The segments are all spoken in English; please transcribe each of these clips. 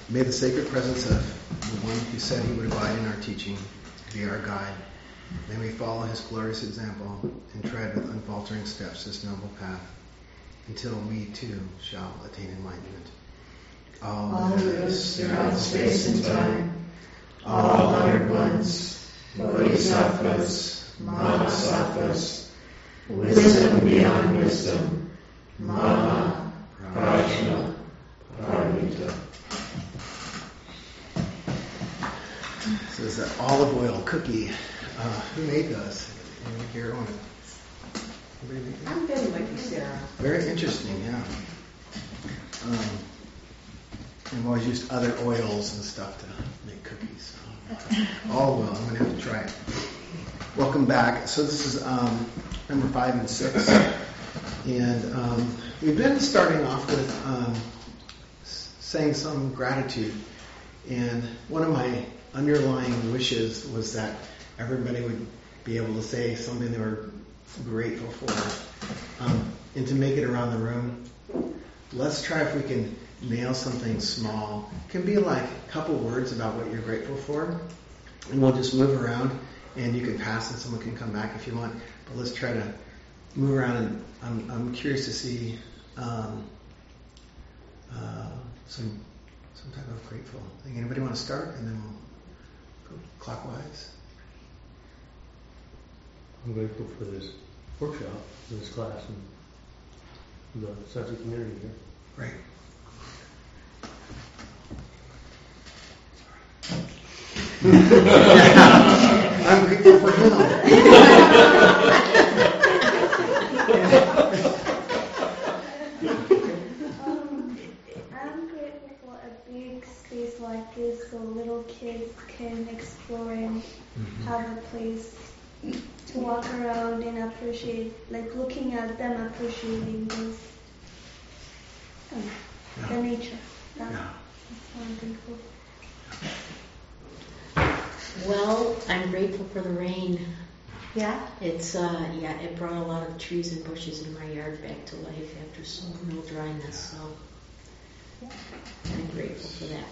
May the sacred presence of the one who said he would abide in our teaching be our guide. May we follow his glorious example and tread with unfaltering steps this noble path until we too shall attain enlightenment. All lives throughout space and time, all honored ones, bodhisattvas, bodhisattvas, wisdom beyond wisdom, Mama, Prajna, Paramita. So it's an olive oil cookie. Who made those? Anybody here on it? I'm very lucky, Sarah. Very interesting, yeah. I've always used other oils and stuff to make cookies. Olive oil, I'm going to have to try it. Welcome back. So this is number 5 and 6. And we've been starting off with saying some gratitude. And one of my underlying wishes was that everybody would be able to say something they were grateful for. And to make it around the room, let's try if we can nail something small. It can be like a couple words about what you're grateful for. And we'll just move around and you can pass and someone can come back if you want. But let's try to move around, and I'm curious to see some type of grateful thing. Anybody want to start? And then we'll go clockwise. I'm grateful for this workshop, this class, and the sense of community here. Great. I'm grateful for him. I'm grateful for a big space like this so little kids can explore and have a place to walk around and appreciate, like looking at them, appreciating this, the nature. That's what I'm grateful for. Well, I'm grateful for the rain. Yeah? It's it brought a lot of trees and bushes in my yard back to life after some real dryness, so I'm grateful for that.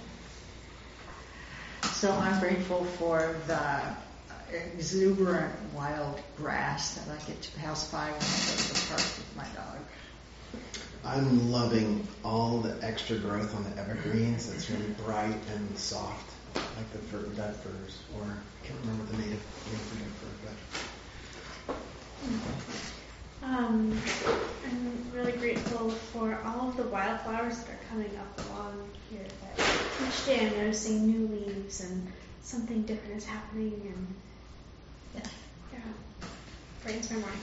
So I'm grateful for the exuberant wild grass that I get to pass by when I go to the park with my dog. I'm loving all the extra growth on the evergreens. That's really bright and soft, like the dead firs, or I can't remember the native name for dead fir, I'm really grateful for all of the wildflowers that are coming up along here. That each day I'm noticing new leaves and something different is happening, and brightens my mind.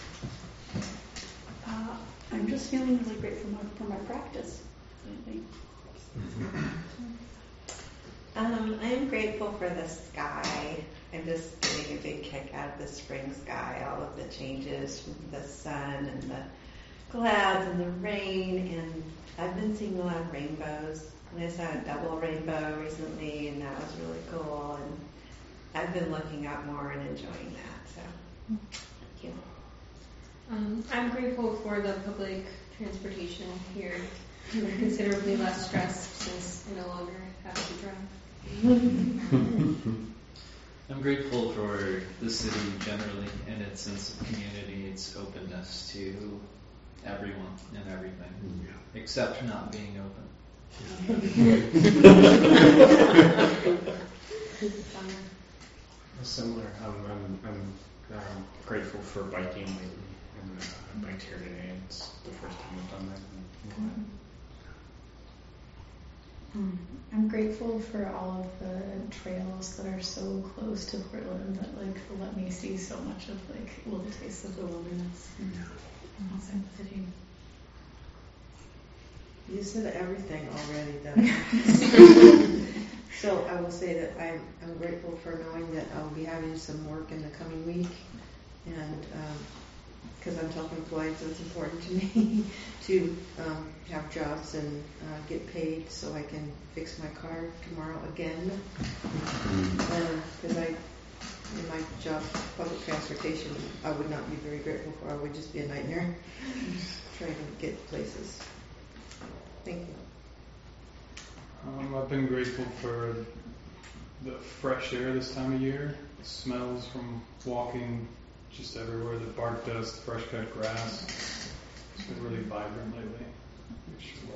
I'm just feeling really grateful for my practice. I'm grateful for the sky. I'm just getting a big kick out of the spring sky, all of the changes from the sun and the clouds and the rain, and I've been seeing a lot of rainbows. And I saw a double rainbow recently, and that was really cool, and I've been looking out more and enjoying that, so thank you. I'm grateful for the public transportation here. Considerably less stress since I no longer have to drive. I'm grateful for the city generally and its sense of community, its openness to everyone and everything, except not being open. Similar. I'm grateful for biking lately, and I biked here today. It's the first time I've done that. I'm grateful for all of the trails that are so close to Portland that let me see so much of little tastes of the wilderness outside the city. You said everything already, So I will say that I'm grateful for knowing that I'll be having some work in the coming week, and because I'm self-employed, so it's important to me to have jobs and get paid so I can fix my car tomorrow again. Because in my job, public transportation, I would not be very grateful for. I would just be a nightmare trying to get places. Thank you. I've been grateful for the fresh air this time of year. The smells from walking just everywhere, the bark dust, fresh cut grass. It's been really vibrant lately. Which is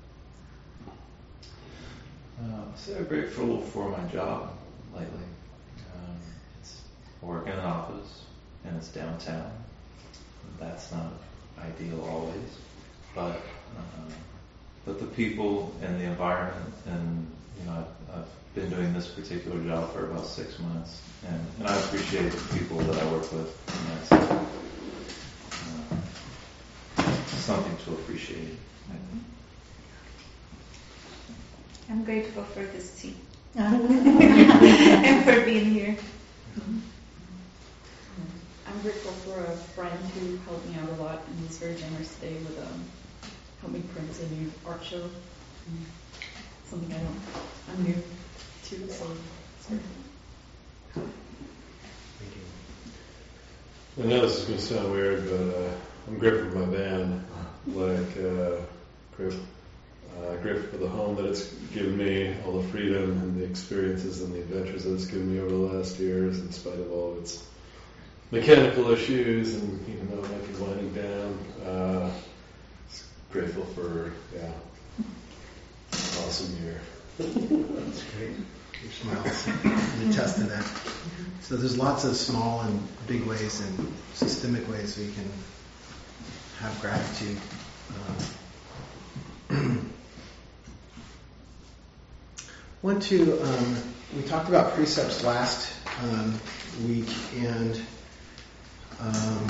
So I'm grateful for my job lately. I work in an office and it's downtown. That's not ideal always, but the people and the environment, and I've been doing this particular job for about 6 months, and I appreciate the people that I work with, and that's something to appreciate. I'm grateful for this tea and for being here. I'm grateful for a friend who helped me out a lot and was very generous today with help me print a new art show. Something I'm new to, so it's very cool. I know this is going to sound weird, but I'm grateful for my band. Grateful for the home that it's given me, all the freedom and the experiences and the adventures that it's given me over the last years, in spite of all of its mechanical issues, and even though it might be winding down. Grateful for, awesome year. That's great. Your smiles can attest to that. So there's lots of small and big ways and systemic ways we can have gratitude. We talked about precepts last week, and I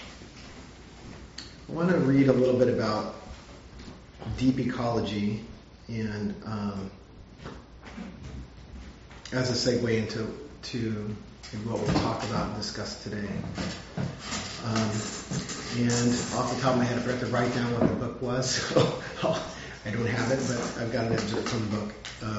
want to read a little bit about deep ecology, and as a segue into what we'll talk about and discuss today. And off the top of my head, I forgot to write down what the book was, so I don't have it, but I've got an excerpt from the book.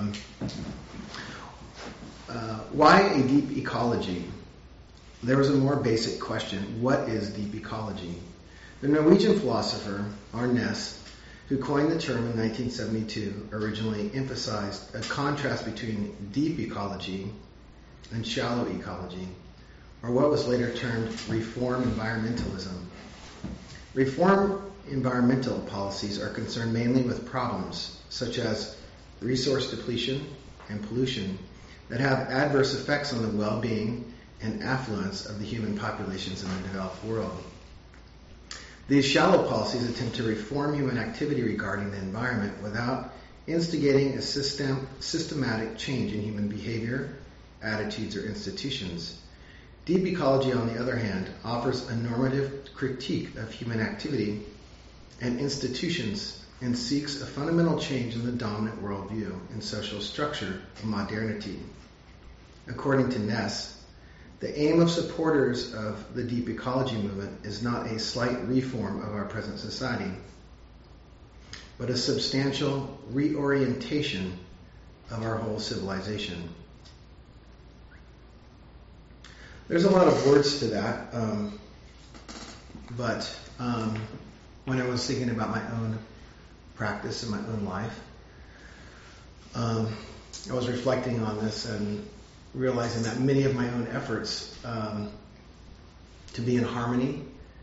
Why a deep ecology? There was a more basic question. What is deep ecology? The Norwegian philosopher Arnes, who coined the term in 1972, originally emphasized a contrast between deep ecology and shallow ecology, or what was later termed reform environmentalism. Reform environmental policies are concerned mainly with problems such as resource depletion and pollution that have adverse effects on the well-being and affluence of the human populations in the developed world. These shallow policies attempt to reform human activity regarding the environment without instigating a systematic change in human behavior, attitudes, or institutions. Deep ecology, on the other hand, offers a normative critique of human activity and institutions and seeks a fundamental change in the dominant worldview and social structure of modernity. According to Ness, the aim of supporters of the deep ecology movement is not a slight reform of our present society, but a substantial reorientation of our whole civilization. There's a lot of words to that, but when I was thinking about my own practice in my own life, I was reflecting on this and realizing that many of my own efforts to be in harmony,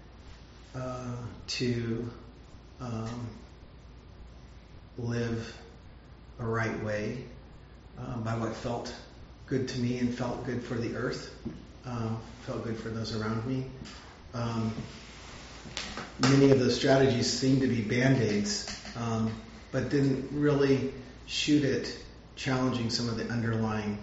to live a right way by what felt good to me and felt good for the earth, felt good for those around me. Many of those strategies seemed to be band-aids, but didn't really shoot at challenging some of the underlying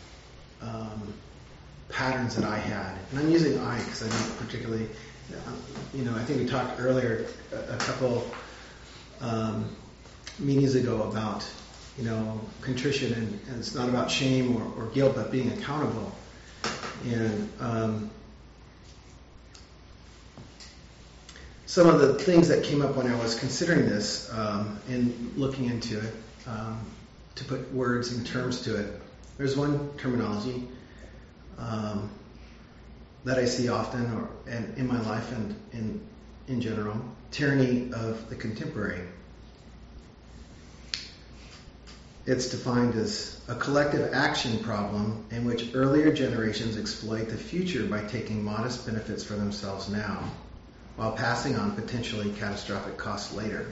patterns that I had. And I'm using I because I don't particularly, I think we talked earlier a couple meetings ago about, contrition, and it's not about shame or guilt, but being accountable. And some of the things that came up when I was considering this and looking into it, to put words and terms to it, there's one terminology that I see often, and in my life and in general, tyranny of the contemporary. It's defined as a collective action problem in which earlier generations exploit the future by taking modest benefits for themselves now, while passing on potentially catastrophic costs later.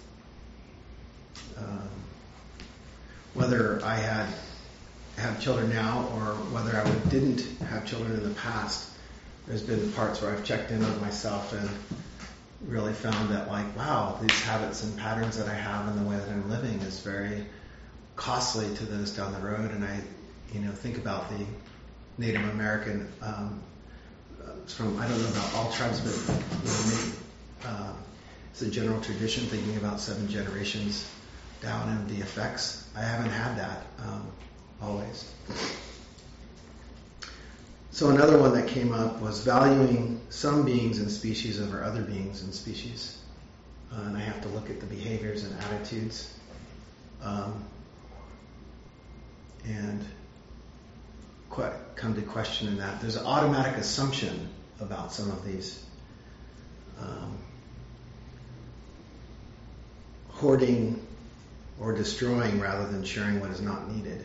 Whether I have children now or whether I didn't have children in the past, there's been parts where I've checked in on myself and really found that, like, wow, these habits and patterns that I have and the way that I'm living is very costly to those down the road. And I, think about the Native American, from, I don't know about all tribes, but it's a general tradition, thinking about 7 generations down and the effects. I haven't had that always. So another one that came up was valuing some beings and species over other beings and species. And I have to look at the behaviors and attitudes. And come to question that. There's an automatic assumption about some of these. Hoarding or destroying rather than sharing what is not needed.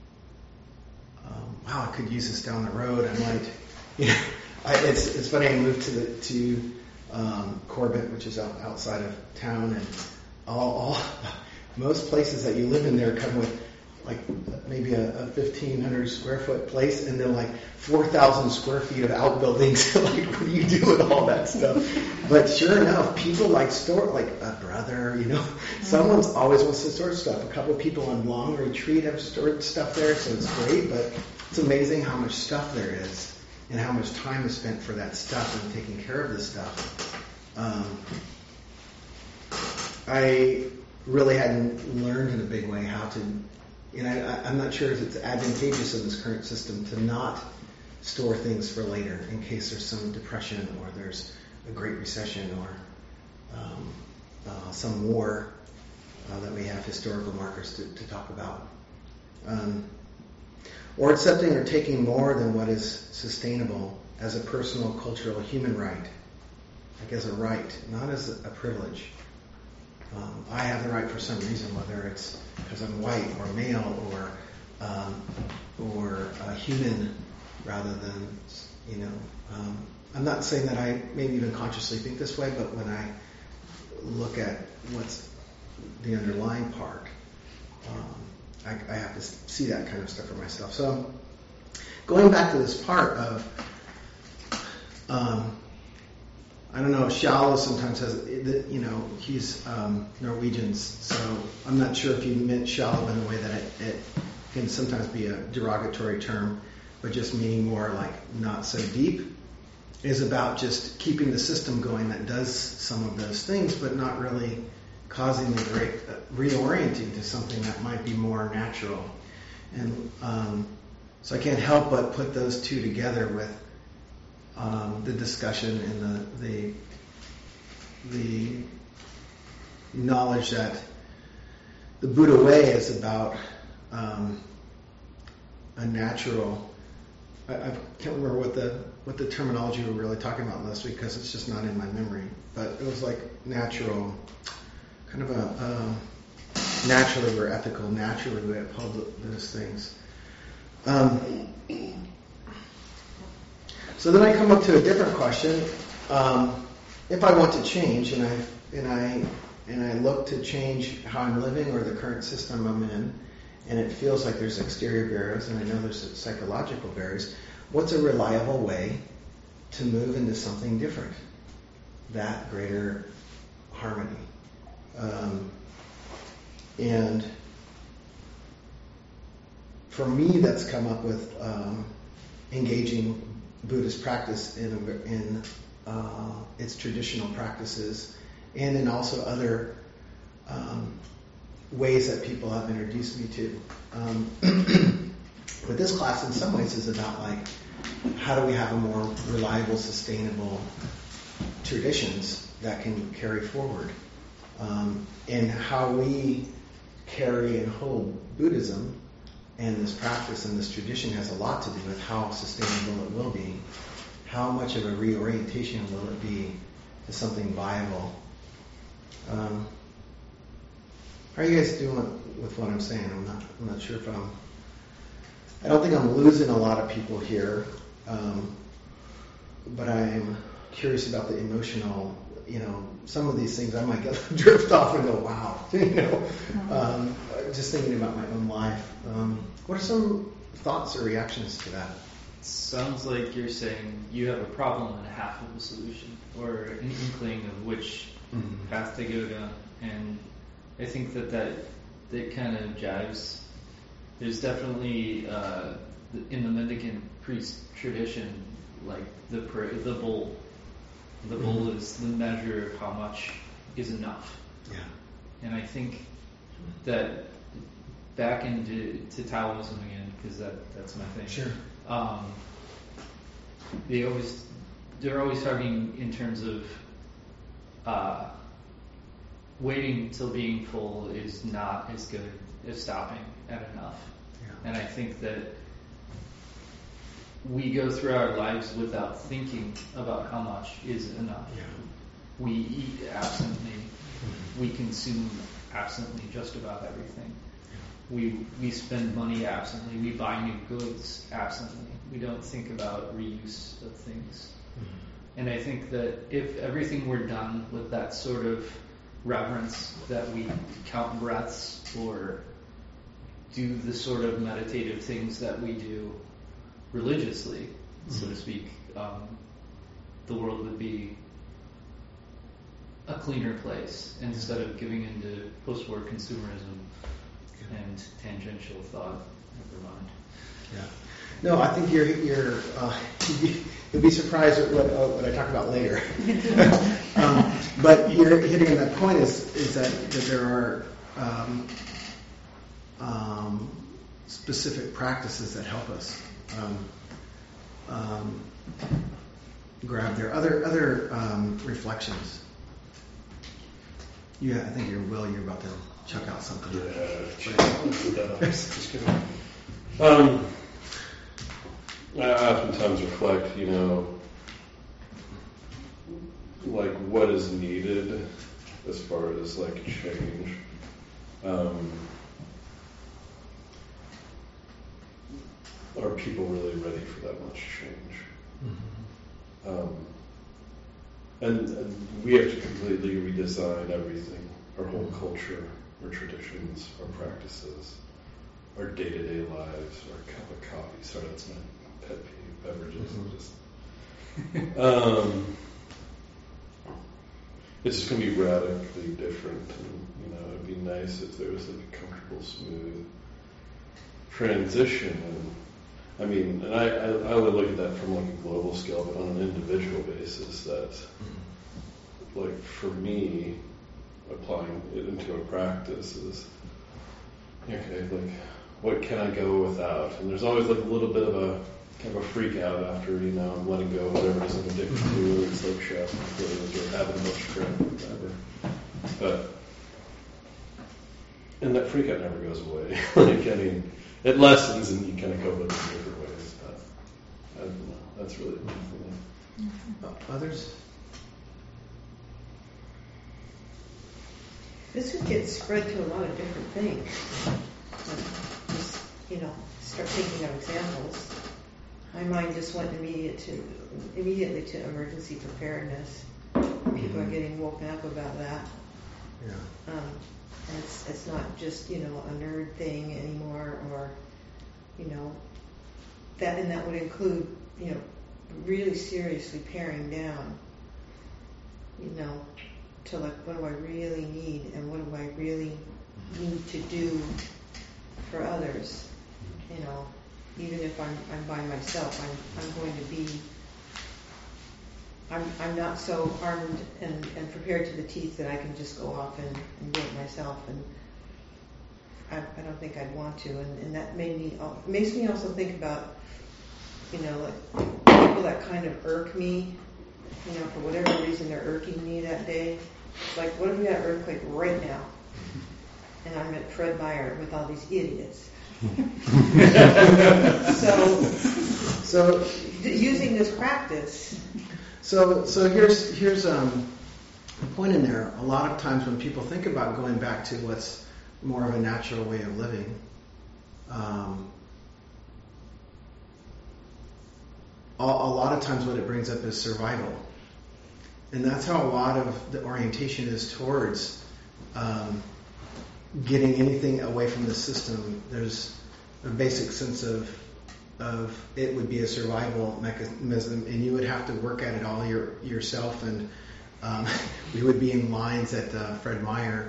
Wow, I could use this down the road. I might, it's funny. I moved to Corbett, which is outside of town, and all most places that you live in there come with like maybe a 1,500 square foot place, and then like 4,000 square feet of outbuildings. Like, what do you do with all that stuff? But sure enough, people like store, like a brother, someone's always wants to store stuff. A couple of people on long retreat have stored stuff there, so it's great. But it's amazing how much stuff there is, and how much time is spent for that stuff and taking care of the stuff. I really hadn't learned in a big way how to. And I'm not sure if it's advantageous in this current system to not store things for later in case there's some depression or there's a great recession or some war that we have historical markers to talk about. Or accepting or taking more than what is sustainable as a personal, cultural, human right. Like as a right, not as a privilege. I have the right for some reason, whether it's because I'm white or male or human rather than, I'm not saying that I maybe even consciously think this way, but when I look at what's the underlying part, I have to see that kind of stuff for myself. So going back to this part of, I don't know, Shallow sometimes says, he's Norwegian, so I'm not sure if he meant shallow in the way that it can sometimes be a derogatory term, but just meaning more like not so deep, is about just keeping the system going that does some of those things, but not really causing the great reorienting to something that might be more natural. And so I can't help but put those two together with the discussion and the knowledge that the Buddha way is about a natural. I can't remember what the terminology we were really talking about last week because it's just not in my memory. But it was like natural, kind of a naturally we're ethical, naturally we uphold those things. So then I come up to a different question. If I want to change and I look to change how I'm living or the current system I'm in, and it feels like there's exterior barriers and I know there's psychological barriers, what's a reliable way to move into something different? That greater harmony. And for me, that's come up with engaging Buddhist practice in its traditional practices, and in also other ways that people have introduced me to. But this class, in some ways, is about like how do we have a more reliable, sustainable traditions that can carry forward, and how we carry and hold Buddhism. And this practice and this tradition has a lot to do with how sustainable it will be. How much of a reorientation will it be to something viable? How are you guys doing with what I'm saying? I'm not sure if I don't think I'm losing a lot of people here, but I'm curious about the emotional. Some of these things I might get drift off and go, wow. Just thinking about my own life. What are some thoughts or reactions to that? Sounds like you're saying you have a problem and half of a solution, or an inkling of which path to go down. And I think that kind of jives. There's definitely in the mendicant priest tradition, like the bowl. The bowl is the measure of how much is enough. Yeah. And I think that back into Taoism again, because that's my thing. Sure. They're always talking in terms of waiting till being full is not as good as stopping at enough. Yeah. And I think that we go through our lives without thinking about how much is enough. Yeah. We eat absently. We consume absently just about everything. We spend money absently. We buy new goods absently. We don't think about reuse of things. And I think that if everything were done with that sort of reverence, that we count breaths or do the sort of meditative things that we do religiously, so to speak, the world would be a cleaner place instead of giving into post-war consumerism and tangential thought. Never mind. Yeah. No, I think you'll be surprised at what I talk about later. But you're hitting on that point is that there are specific practices that help us grab there. Other reflections. Yeah, I think you're about to chuck out something. Just kidding. I oftentimes reflect, like what is needed as far as like change. Are people really ready for that much change? And we have to completely redesign everything, our whole culture, our traditions, our practices, our day-to-day lives, our cup of coffee. Sorry, that's my pet peeve, beverages. It's just going to be radically different. And, it'd be nice if there was like a comfortable, smooth transition. And I would look at that from like a global scale, but on an individual basis, that like for me, applying it into a practice is, okay, like what can I go without? And there's always like a little bit of a kind of a freak out after, I'm letting go of whatever it is I'm addicted to, or it's like chef or having a bunch of crap or whatever. And that freak out never goes away. It lessens and you kind of cope with it in different ways. But I don't know. That's really the thing. Others? This would get spread to a lot of different things. Just, start thinking of examples. My mind just went immediately to emergency preparedness. People are getting woken up about that. Yeah. And it's not just, a nerd thing anymore, or, that would include, really seriously paring down, to like, what do I really need and what do I really need to do for others? Even if I'm by myself, I'm going to be, I'm not so armed and prepared to the teeth that I can just go off and do it myself, and I don't think I'd want to, and that makes me also think about, like people that kind of irk me, for whatever reason they're irking me that day. It's like, what if we had an earthquake right now, and I'm at Fred Meyer with all these idiots? So using this practice. So here's a point in there. A lot of times when people think about going back to what's more of a natural way of living. A lot of times what it brings up is survival. And that's how a lot of the orientation is towards getting anything away from the system. There's a basic sense of it would be a survival mechanism, and you would have to work at it all yourself. And we would be in lines at Fred Meyer.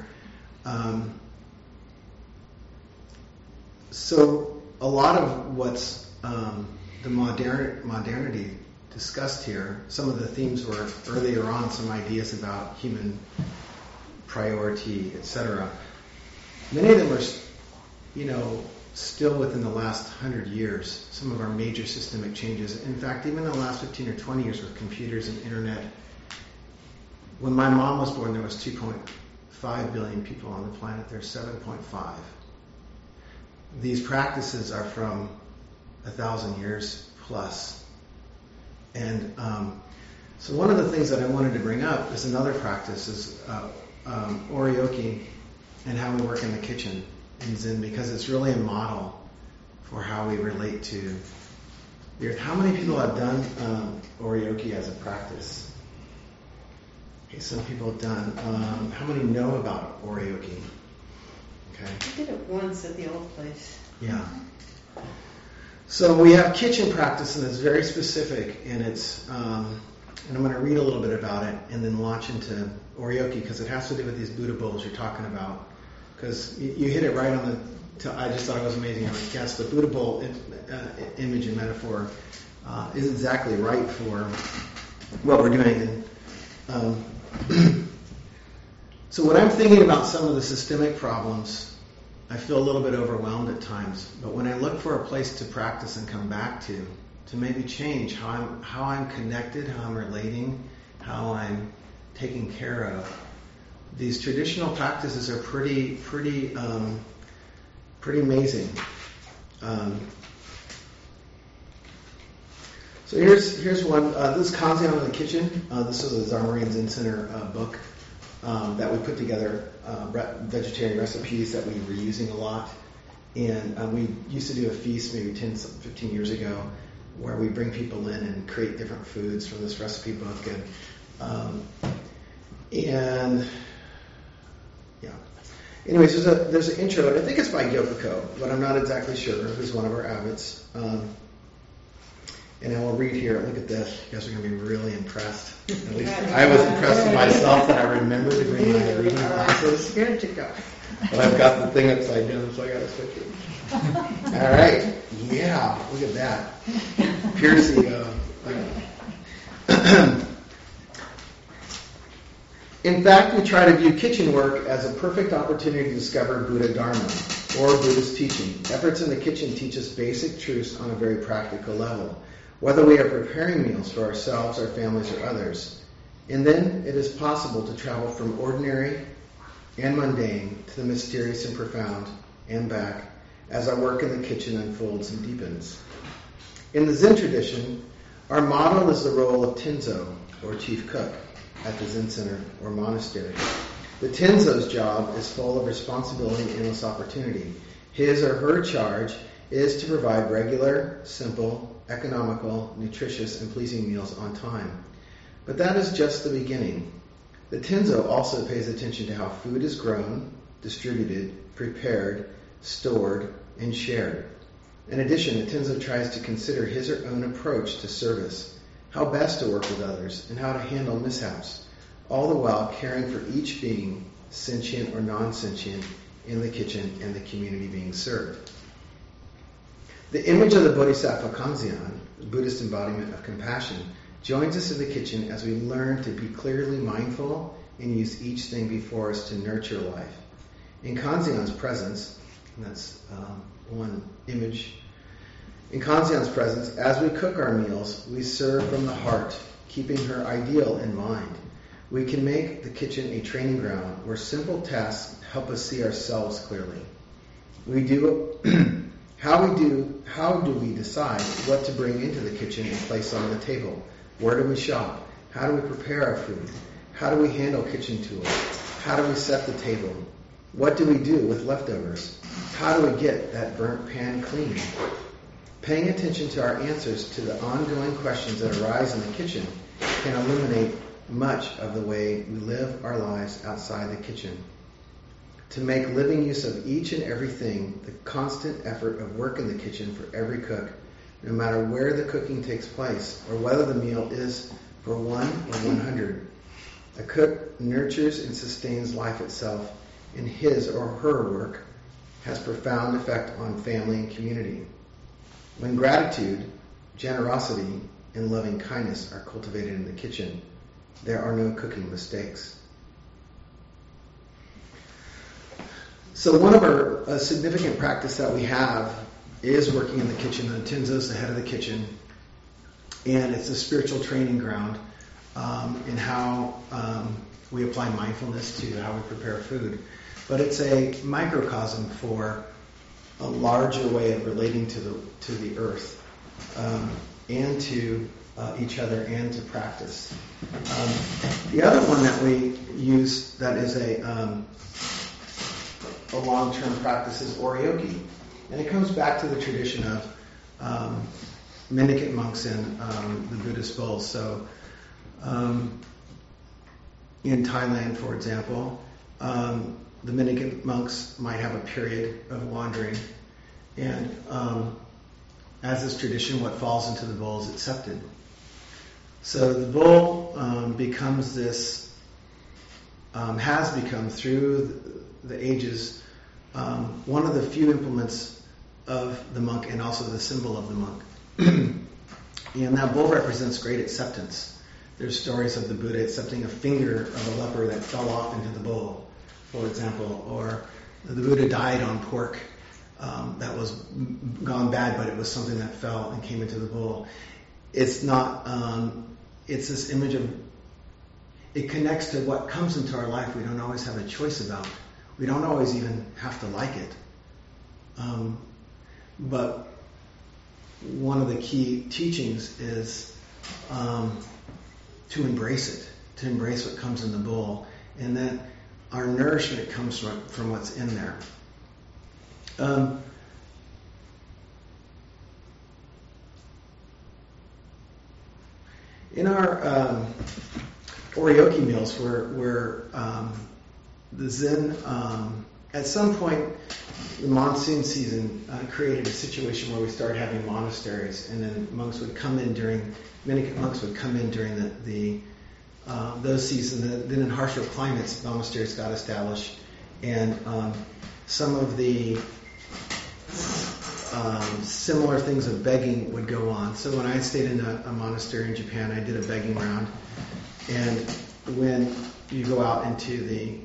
So a lot of what's the modernity discussed here, some of the themes were earlier on, some ideas about human priority, etc. Many of them are, still within the last 100 years, some of our major systemic changes. In fact, even in the last 15 or 20 years with computers and internet, when my mom was born, there was 2.5 billion people on the planet. There's 7.5. These practices are from 1,000 years plus. And so one of the things that I wanted to bring up is another practice, is oryoki, and how we work in the kitchen in Zen, because it's really a model for how we relate to the earth. How many people have done oryoki as a practice? Okay, some people have done. How many know about oryoki? Okay. I did it once at the old place. Yeah. So we have kitchen practice, and it's very specific, and it's. And I'm going to read a little bit about it, and then launch into oryoki, because it has to do with these Buddha bowls you're talking about. Because you hit it right on the. I just thought it was amazing. I would guess the Buddha bowl image and metaphor is exactly right for what we're doing. And so when I'm thinking about some of the systemic problems, I feel a little bit overwhelmed at times. But when I look for a place to practice and come back to maybe change how I'm connected, how I'm relating, how I'm taking care of, these traditional practices are pretty amazing. So here's one. This is Kanzeon in the Kitchen. This is a Zarmarian Zen Center book that we put together, vegetarian recipes that we were using a lot. And we used to do a feast maybe 10, 15 years ago, where we bring people in and create different foods from this recipe book. And yeah. Anyways, there's an intro, and I think it's by Gyokoko, but I'm not exactly sure, who's one of our abbots. And I will read here. Look at this. You guys are going to be really impressed. At least I was impressed with myself that I remembered to bring my reading glasses. Good to go. But I've got the thing upside down, so I got to switch it. All right. Yeah. Look at that. Piercy. In fact, we try to view kitchen work as a perfect opportunity to discover Buddha Dharma, or Buddhist teaching. Efforts in the kitchen teach us basic truths on a very practical level, whether we are preparing meals for ourselves, our families, or others. And then it is possible to travel from ordinary and mundane to the mysterious and profound, and back, as our work in the kitchen unfolds and deepens. In the Zen tradition, our model is the role of Tenzo, or chief cook, at the Zen Center or monastery. The Tenzo's job is full of responsibility and endless opportunity. His or her charge is to provide regular, simple, economical, nutritious, and pleasing meals on time. But that is just the beginning. The Tenzo also pays attention to how food is grown, distributed, prepared, stored, and shared. In addition, the Tenzo tries to consider his or her own approach to service, how best to work with others, and how to handle mishaps, all the while caring for each being, sentient or non-sentient, in the kitchen and the community being served. The image of the Bodhisattva Kanzeon, the Buddhist embodiment of compassion, joins us in the kitchen as we learn to be clearly mindful and use each thing before us to nurture life. In Kanzeon's presence, and that's one image, in Kanzeon's presence, as we cook our meals, we serve from the heart, keeping her ideal in mind. We can make the kitchen a training ground where simple tasks help us see ourselves clearly. How do we decide what to bring into the kitchen and place on the table? Where do we shop? How do we prepare our food? How do we handle kitchen tools? How do we set the table? What do we do with leftovers? How do we get that burnt pan clean? Paying attention to our answers to the ongoing questions that arise in the kitchen can illuminate much of the way we live our lives outside the kitchen. To make living use of each and everything the constant effort of work in the kitchen for every cook, no matter where the cooking takes place or whether the meal is for 1 or 100. A cook nurtures and sustains life itself, and his or her work has profound effect on family and community. When gratitude, generosity, and loving kindness are cultivated in the kitchen, there are no cooking mistakes. So one of our significant practice that we have is working in the kitchen. And Tenzo's the head of the kitchen, and it's a spiritual training ground in how we apply mindfulness to how we prepare food. But it's a microcosm for a larger way of relating to the earth and to each other and to practice. The other one that we use that is a long-term practice is oryoki. And it comes back to the tradition of mendicant monks in the Buddhist bowls. So in Thailand, for example, the mendicant monks might have a period of wandering. And as is tradition, what falls into the bowl is accepted. So the bowl becomes this, has become through the ages, one of the few implements of the monk and also the symbol of the monk. And that bowl represents great acceptance. There's stories of the Buddha accepting a finger of a leper that fell off into the bowl, for example, or the Buddha died on pork that was gone bad, but it was something that fell and came into the bowl. It's not, it's this image of, it connects to what comes into our life we don't always have a choice about. We don't always even have to like it. But one of the key teachings is to embrace it, to embrace what comes in the bowl, and that our nourishment comes from what's in there. In our oryoki meals, where the Zen, at some point, the monsoon season created a situation where we started having monasteries, and then monks would come in mendicant monks would come in during those seasons. Then in harsher climates, monasteries got established, and some of the similar things of begging would go on. So when I stayed in a monastery in Japan, I did a begging round, and when you go out into the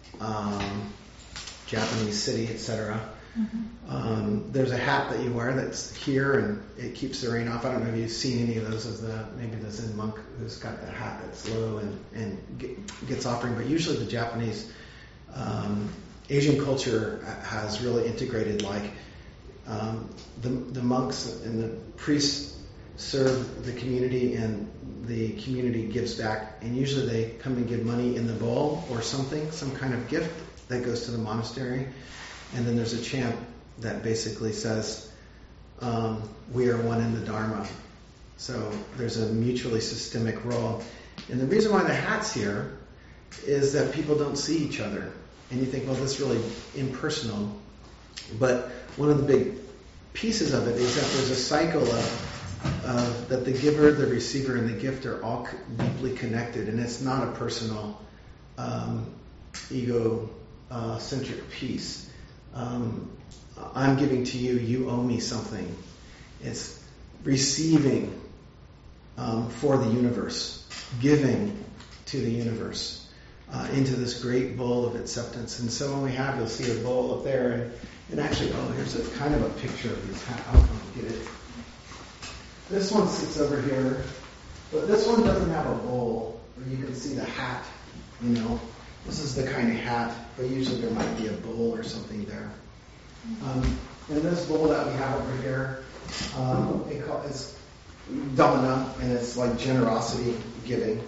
Japanese city, etc. There's a hat that you wear that's here and it keeps the rain off. I don't know if you've seen any of those of maybe the Zen monk who's got that hat that's low and gets offering. But usually the Japanese Asian culture has really integrated, like the monks and the priests serve the community and the community gives back, and usually they come and give money in the bowl or something, some kind of gift that goes to the monastery, and then there's a chant that basically says, we are one in the Dharma. So there's a mutually systemic role. And the reason why the hat's here is that people don't see each other. And you think, well, this is really impersonal. But one of the big pieces of it is that there's a cycle of that the giver, the receiver, and the gift are all deeply connected. And it's not a personal, ego-centric piece. I'm giving to you, you owe me something. It's receiving for the universe, giving to the universe into this great bowl of acceptance. And so when we have, you'll see a bowl up there, and actually, here's a kind of a picture of these hats. I'll get it. This one sits over here, but this one doesn't have a bowl where you can see the hat, This is the kind of hat, but usually there might be a bowl or something there. And this bowl that we have over here, it's dhamana, and it's like generosity giving.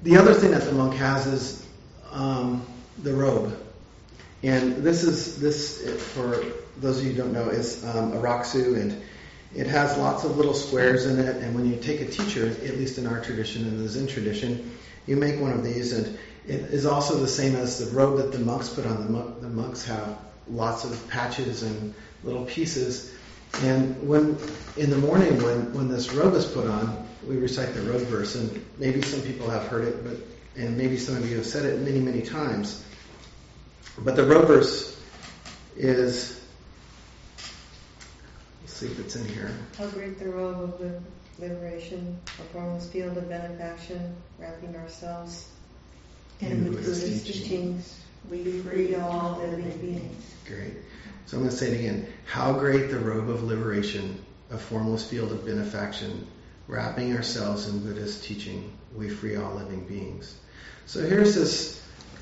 the other thing that the monk has is the robe. And this for those of you who don't know, is a raksu, and it has lots of little squares in it. And when you take a teacher, at least in our tradition, in the Zen tradition, you make one of these, and it is also the same as the robe that the monks put on. The monks have lots of patches and little pieces. And when in the morning, when this robe is put on, we recite the robe verse, and maybe some people have heard it, and maybe some of you have said it many, many times. But the robe verse is, let's see if it's in here. How great the robe of liberation, a formless field of benefaction, wrapping ourselves in the Buddhist teachings, we free all living beings. Great. So I'm going to say it again. How great the robe of liberation, a formless field of benefaction, wrapping ourselves in Buddhist teaching, we free all living beings. So here's this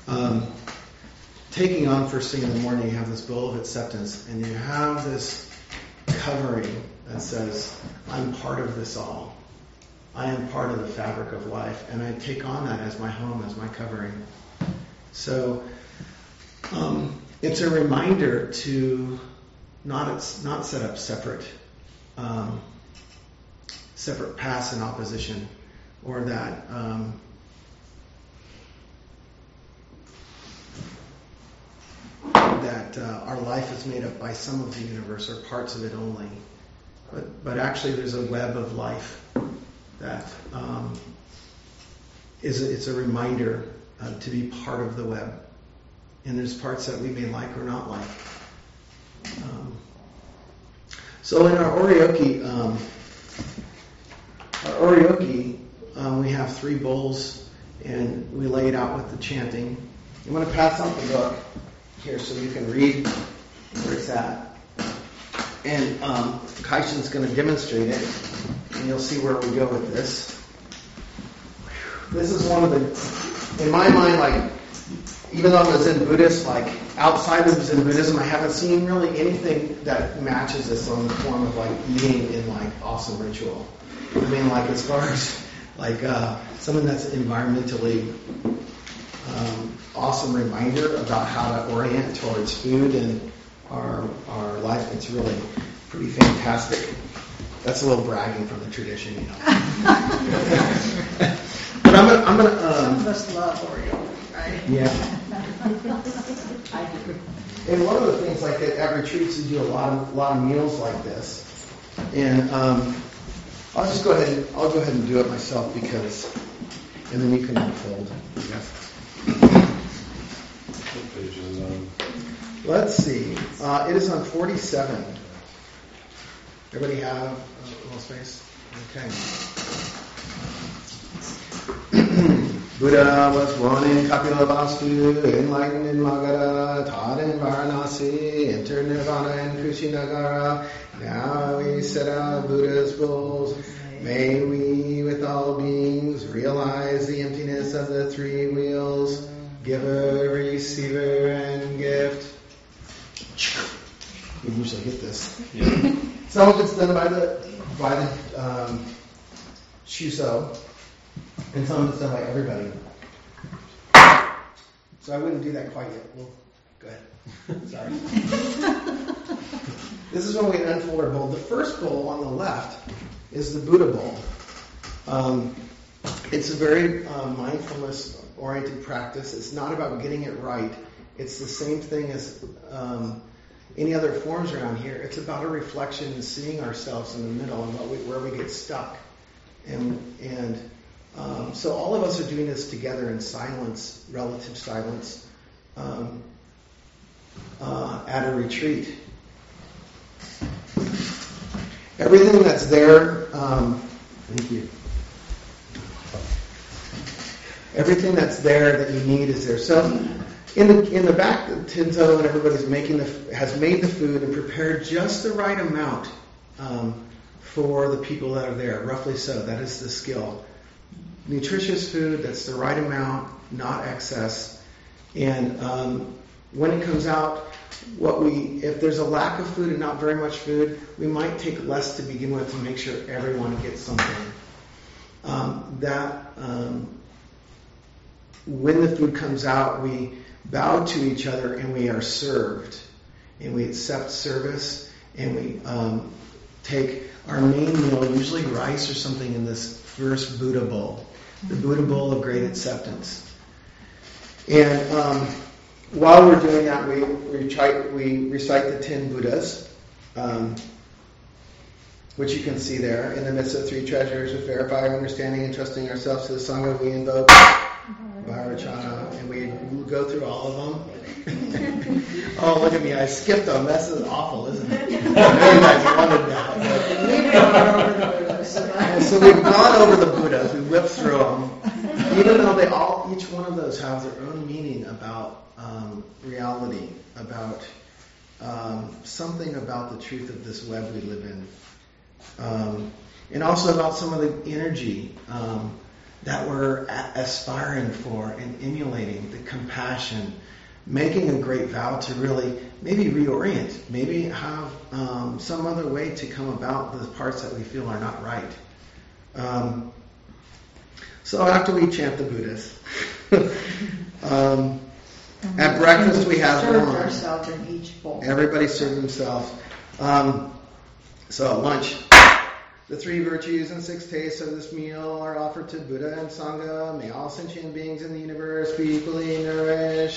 taking on first thing in the morning. You have this bowl of acceptance, and you have this covering that says, I'm part of this all. I am part of the fabric of life, and I take on that as my home, as my covering. So it's a reminder to not set up separate paths in opposition, or that our life is made up by some of the universe or parts of it only. But actually there's a web of life that it's a reminder to be part of the web. And there's parts that we may like or not like. So in our oryoki, we have 3 bowls, and we lay it out with the chanting. I'm going to pass out the book here so you can read where it's at. And Kaishin's going to demonstrate it, and you'll see where we go with this. This is one of the, in my mind, like, even though I'm a Zen Buddhist, like, outside of Zen Buddhism, I haven't seen really anything that matches this on the form of, like, eating in, like, awesome ritual. I mean, like, as far as, like, something that's environmentally awesome reminder about how to orient towards food and our life, it's really pretty fantastic. That's a little bragging from the tradition, you know. But I'm gonna. Some of us love Oreo, right? Yeah. I do. And one of the things, like at retreats, we do a lot of meals like this, and I'll go ahead and do it myself because, and then you can unfold. What page is it on? Let's see. It is on 47. Everybody have a little space? Okay. Buddha was born in Kapilavastu, enlightened in Magadha, taught in Varanasi, entered Nirvana in Kushinagara. Now we set out Buddha's bowls. May we, with all beings, realize the emptiness of the 3 wheels, giver, receiver, and gift. We usually get this. Yeah. Some of it's done by the Shuso, and some of it's done by everybody. So I wouldn't do that quite yet. Well, go ahead. Sorry. This is when we unfold our bowl. The first bowl on the left is the Buddha bowl. It's a very mindfulness-oriented practice. It's not about getting it right. It's the same thing as any other forms around here. It's about a reflection and seeing ourselves in the middle and where we get stuck. And so all of us are doing this together in silence, relative silence, at a retreat. Everything that's there, thank you. Everything that's there that you need is there. So in the back, Tenzo and everybody's has made the food and prepared just the right amount for the people that are there. Roughly so. That is the skill. Nutritious food that's the right amount, not excess. And when it comes out, if there's a lack of food and not very much food, we might take less to begin with to make sure everyone gets something. when the food comes out, we bow to each other and we are served. And we accept service, and we take our main meal, usually rice or something, in this first Buddha bowl, the Buddha bowl of great acceptance. And while we're doing that, we recite the 10 Buddhas, which you can see there. In the midst of 3 treasures, with verified understanding and trusting ourselves to the Sangha, we invoke Vajrayana, and we go through all of them. Oh, look at me, I skipped them. This is awful, isn't it? I know you guys wanted that. So we've gone over the Buddhas, we whipped through them, even though each one of those have their own meaning about reality, about something about the truth of this web we live in, and also about some of the energy that we're aspiring for and emulating, the compassion, making a great vow to really maybe reorient, maybe have some other way to come about the parts that we feel are not right. So after we chant the Buddhas, at breakfast we have served lunch. ourselves in each bowl. Everybody served themselves. So at lunch, the 3 virtues and 6 tastes of this meal are offered to Buddha and Sangha. May all sentient beings in the universe be equally nourished.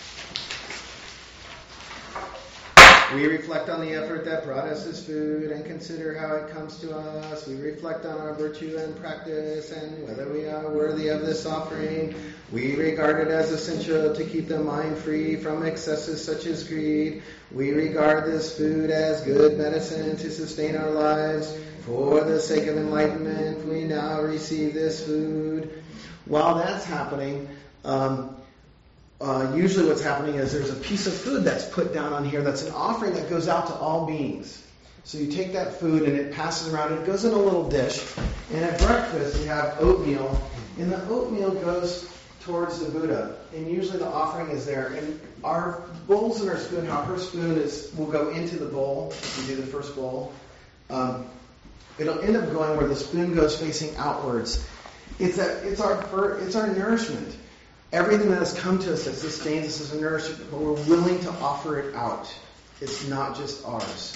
We reflect on the effort that brought us this food and consider how it comes to us. We reflect on our virtue and practice and whether we are worthy of this offering. We regard it as essential to keep the mind free from excesses such as greed. We regard this food as good medicine to sustain our lives. For the sake of enlightenment, we now receive this food. While that's happening, usually what's happening is there's a piece of food that's put down on here that's an offering that goes out to all beings. So you take that food and it passes around, it goes in a little dish, and at breakfast we have oatmeal, and the oatmeal goes towards the Buddha, and usually the offering is there, and our bowls and our spoon, how her spoon will go into the bowl, if we do the first bowl. It'll end up going where the spoon goes facing outwards. It's our nourishment. Everything that has come to us that sustains us as a nourishment, but we're willing to offer it out. It's not just ours.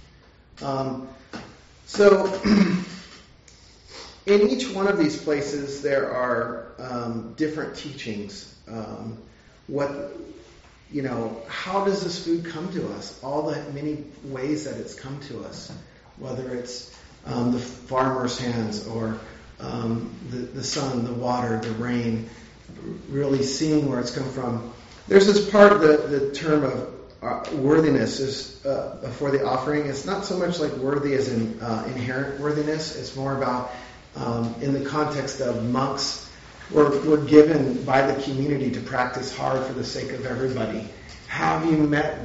So in each one of these places there are different teachings. How does this food come to us? All the many ways that it's come to us, whether it's the farmer's hands or the sun, the water, the rain, really seeing where it's come from. There's this part, the term of worthiness is for the offering. It's not so much like worthy as in inherent worthiness. It's more about in the context of monks. We're given by the community to practice hard for the sake of everybody. Have you met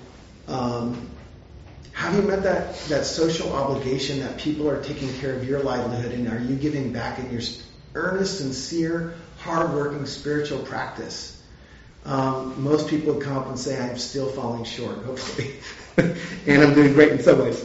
that social obligation that people are taking care of your livelihood, and are you giving back in your earnest, sincere, hard-working spiritual practice? Most people would come up and say, I'm still falling short, hopefully. And I'm doing great in some ways.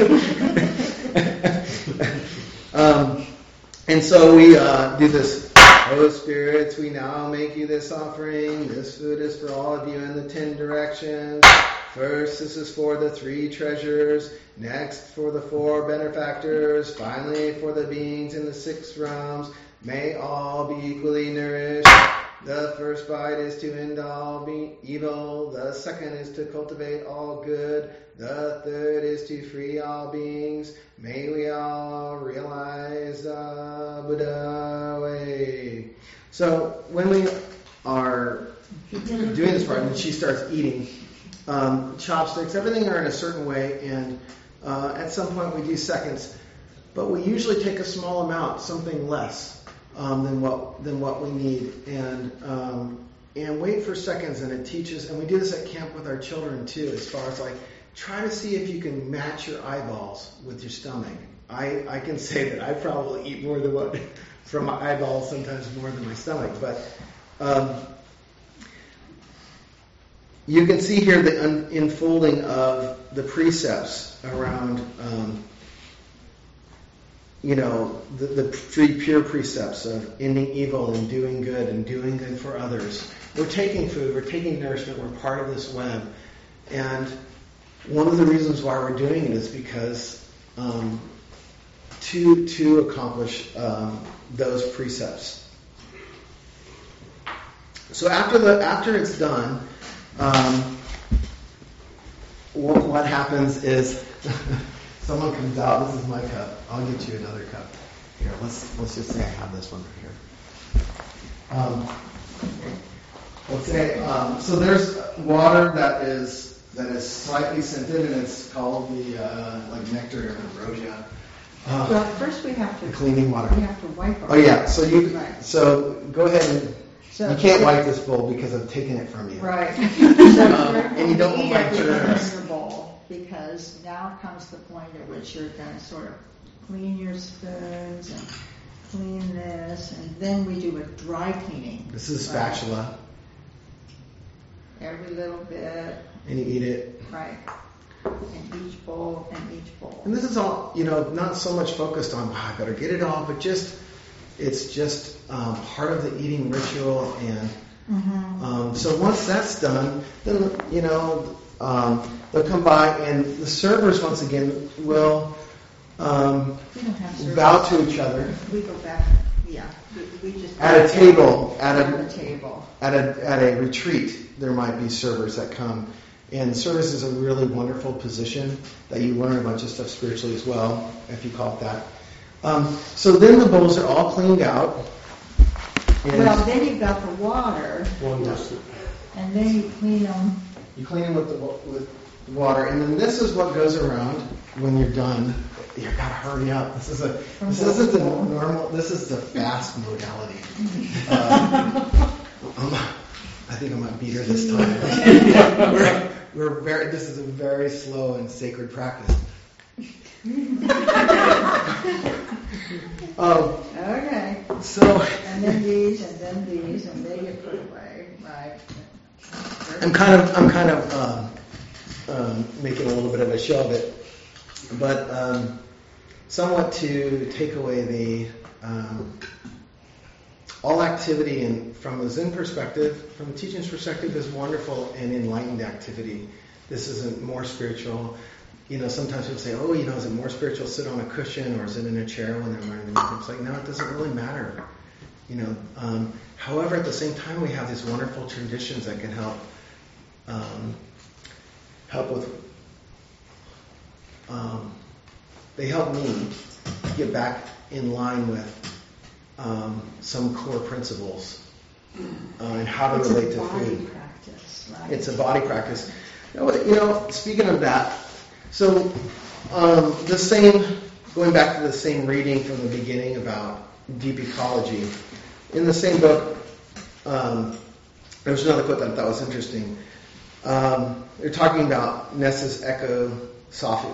And so we do this. O spirits, we now make you this offering. This food is for all of you in the 10 directions. First, this is for the 3 treasures. Next, for the 4 benefactors. Finally, for the beings in the 6 realms. May all be equally nourished. The first bite is to end all evil. The second is to cultivate all good. The third is to free all beings. May we all realize the Buddha way. So when we are doing this part, and she starts eating, chopsticks, everything are in a certain way, and at some point we do seconds. But we usually take a small amount, something less than what we need, and wait for seconds. And it teaches, and we do this at camp with our children too, as far as try to see if you can match your eyeballs with your stomach. I can say that I probably eat more than what from my eyeballs, sometimes more than my stomach. But you can see here the unfolding of the precepts around the three pure precepts of ending evil and doing good for others. We're taking food, we're taking nourishment, we're part of this web. And one of the reasons why we're doing it is because to accomplish those precepts. So after it's done, what happens is someone comes out. This is my cup. I'll get you another cup. Here, let's just say I have this one right here. Let's say so. There's water that is slightly scented, and it's called the like nectar of ambrosia. Well, first we have to cleaning water. We have to wipe our. Oh yeah. So Right. So go ahead and. So You can't wipe this bowl because I've taken it from you. Right. And you don't want my germs. Your bowl, because now comes the point at which you're going to sort of clean your spoons and clean this, and then we do a dry cleaning. This is a spatula. Every little bit. And you eat it. Right. And each bowl and each bowl. And this is all, not so much focused on, I better get it all, but it's just part of the eating ritual. And so once that's done, then, they'll come by, and the servers, once again, will We don't have servers. bow to each other. We go back, yeah. We just At a table, at a table. At a retreat, there might be servers that come. And service is a really wonderful position that you learn a bunch of stuff spiritually as well, if you call it that. So then the bowls are all cleaned out. Well, then you've got the water, One more. and then you clean them. You clean them with water, and then this is what goes around when you're done. You gotta hurry up. This isn't the normal. This is the fast modality. I think I might beat her this time. This is a very slow and sacred practice. Okay. So. And then these, and they get put away. Right. I'm kind of making a little bit of a show of it, but somewhat to take away the all activity, and from a Zen perspective, from a teaching's perspective, is wonderful and enlightened activity. This isn't more spiritual. Sometimes people say, is it more spiritual to sit on a cushion or is it in a chair when they're learning? It's like, no, it doesn't really matter. However, at the same time, we have these wonderful traditions that can help with. They help me get back in line with some core principles and how to relate to food. Practice, right? It's a body practice. Speaking of that, so going back to the same reading from the beginning about deep ecology, in the same book, there was another quote that I thought was interesting. They're talking about Ness's ecosophy,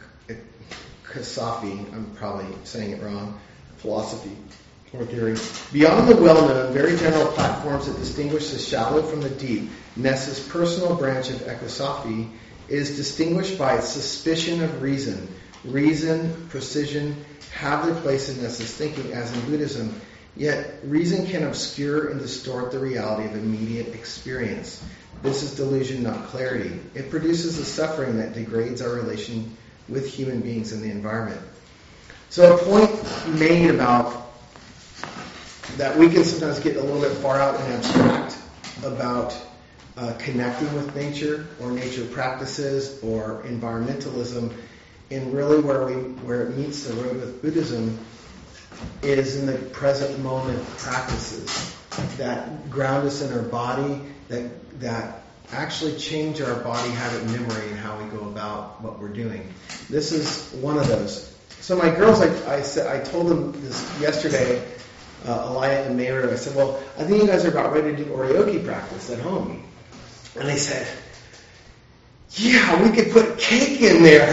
I'm probably saying it wrong, philosophy or theory. Beyond the well-known, very general platforms that distinguish the shallow from the deep, Ness's personal branch of ecosophy is distinguished by its suspicion of reason. Reason, precision have their place in Ness's thinking, as in Buddhism. Yet reason can obscure and distort the reality of immediate experience. This is delusion, not clarity. It produces a suffering that degrades our relation with human beings and the environment. So a point made about that we can sometimes get a little bit far out and abstract about connecting with nature or nature practices or environmentalism, and really where it meets the road with Buddhism is in the present moment practices that ground us in our body, that actually change our body habit memory and how we go about what we're doing. This is one of those. So my girls, I told them this yesterday, Alaya and Mayra, I said, well, I think you guys are about ready to do Oryoki practice at home. And they said, yeah, we could put cake in there.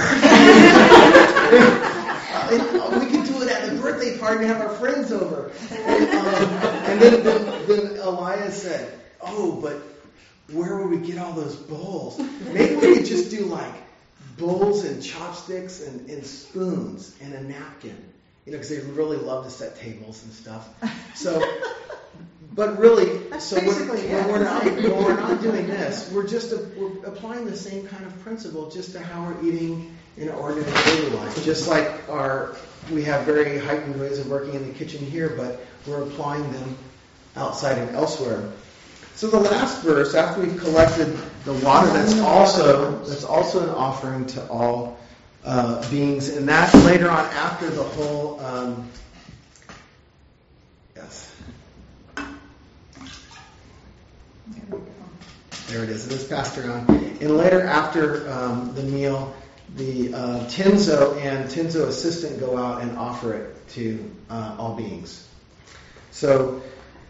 We could do it at the birthday party and have our friends over. And then Alaya said, oh, but where would we get all those bowls? Maybe we could just do like bowls and chopsticks and spoons and a napkin. because they really love to set tables and stuff. So, but really, That's so basically when we're it. not doing this, we're applying the same kind of principle just to how we're eating in ordinary daily life. Just like we have very heightened ways of working in the kitchen here, but we're applying them outside and elsewhere. So the last verse, after we've collected the water, that's also an offering to all beings, and that's later on after the whole. Yes. There it is. It is passed around. And later, after the meal, the Tenzo and Tenzo assistant go out and offer it to all beings. So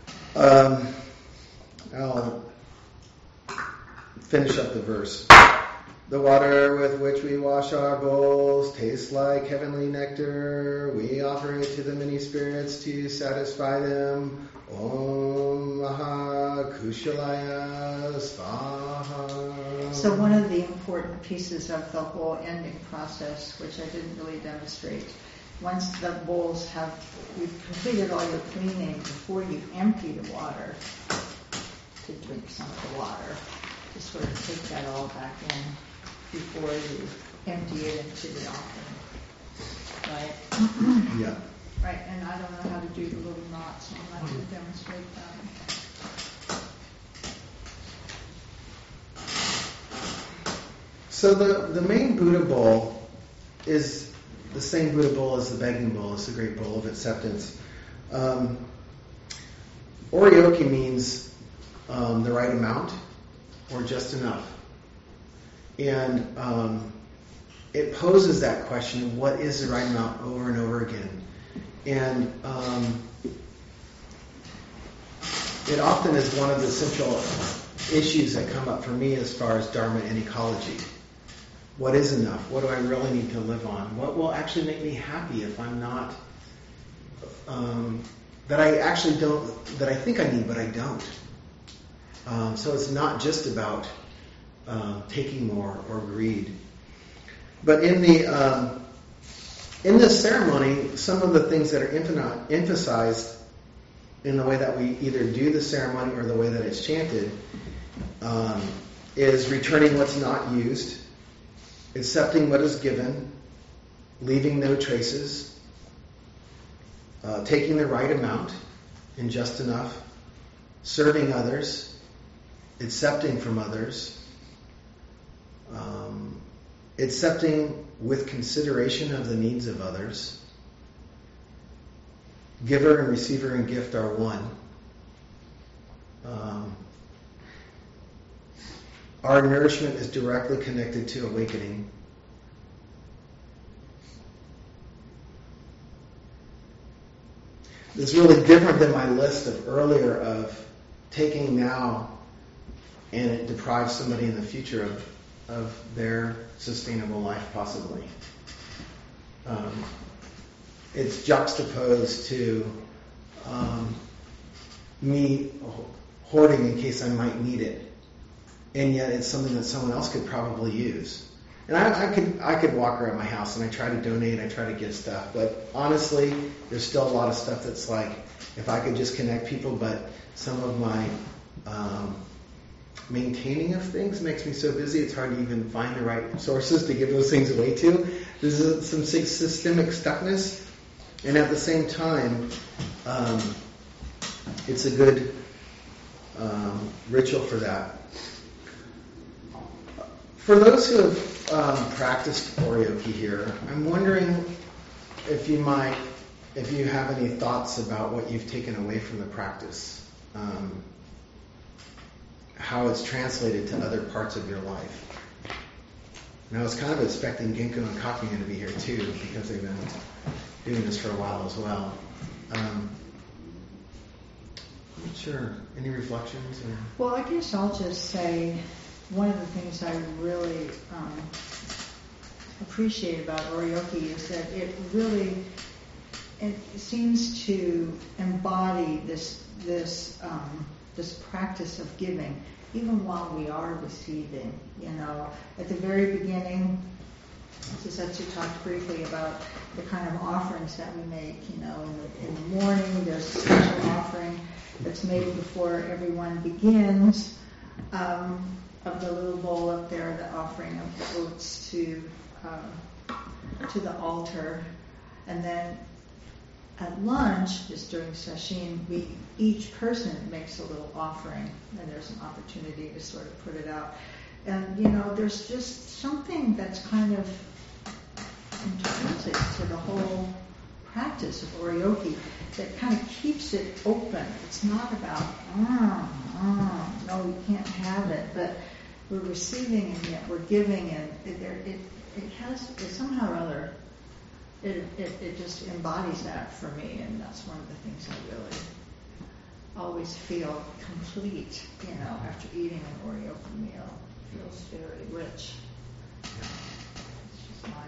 I'll finish up the verse. The water with which we wash our bowls tastes like heavenly nectar. We offer it to the many spirits to satisfy them. Om Maha Kushalaya Svaha. So one of the important pieces of the whole ending process, which I didn't really demonstrate, once the bowls you've completed all your cleaning, before you empty the water, to drink some of the water, to sort of take that all back in before you empty it into the offering. Right? Yeah. Right, and I don't know how to do the little knots, so I'm not going to demonstrate that. So the main Buddha bowl is the same Buddha bowl as the begging bowl. It's the great bowl of acceptance. Oryoki means the right amount or just enough. And it poses that question, what is the right amount, over and over again. And it often is one of the central issues that come up for me as far as Dharma and ecology. What is enough? What do I really need to live on? What will actually make me happy if I'm not, that I think I need, but I don't. So it's not just about taking more or greed. But in this ceremony, some of the things that are emphasized in the way that we either do the ceremony or the way that it's chanted is returning what's not used, accepting what is given, leaving no traces, taking the right amount and just enough, serving others, accepting from others, accepting with consideration of the needs of others. Giver and receiver and gift are one. Our nourishment is directly connected to awakening. It's really different than my list of earlier of taking now and it deprives somebody in the future of their sustainable life, possibly. It's juxtaposed to me hoarding in case I might need it, and yet it's something that someone else could probably use. And I could walk around my house and I try to donate, I try to give stuff, but honestly, there's still a lot of stuff that's like, if I could just connect people, but some of my maintaining of things makes me so busy it's hard to even find the right sources to give those things away to. There's some systemic stuckness, and at the same time, it's a good ritual for that. For those who have practiced Oryoki here, I'm wondering if you have any thoughts about what you've taken away from the practice. How it's translated to other parts of your life. And I was kind of expecting Ginkgo and Kakumin to be here too, because they've been doing this for a while as well. I'm not sure. Any reflections? Or? Well, I guess I'll just say one of the things I really appreciate about Oryoki is that it seems to embody this practice of giving, even while we are receiving. At the very beginning, Susetsu talked briefly about the kind of offerings that we make. In the morning, there's a special offering that's made before everyone begins, of the little bowl up there, the offering of the oats to the altar. And then at lunch, just during sesshin, each person makes a little offering, and there's an opportunity to sort of put it out. And, there's just something that's kind of intrinsic to the whole practice of oryoki that kind of keeps it open. It's not about, no, you can't have it, but we're receiving and yet we're giving, and it has somehow or other, it just embodies that for me, and that's one of the things I really always feel complete, after eating an oryoki meal. It feels very rich. It's just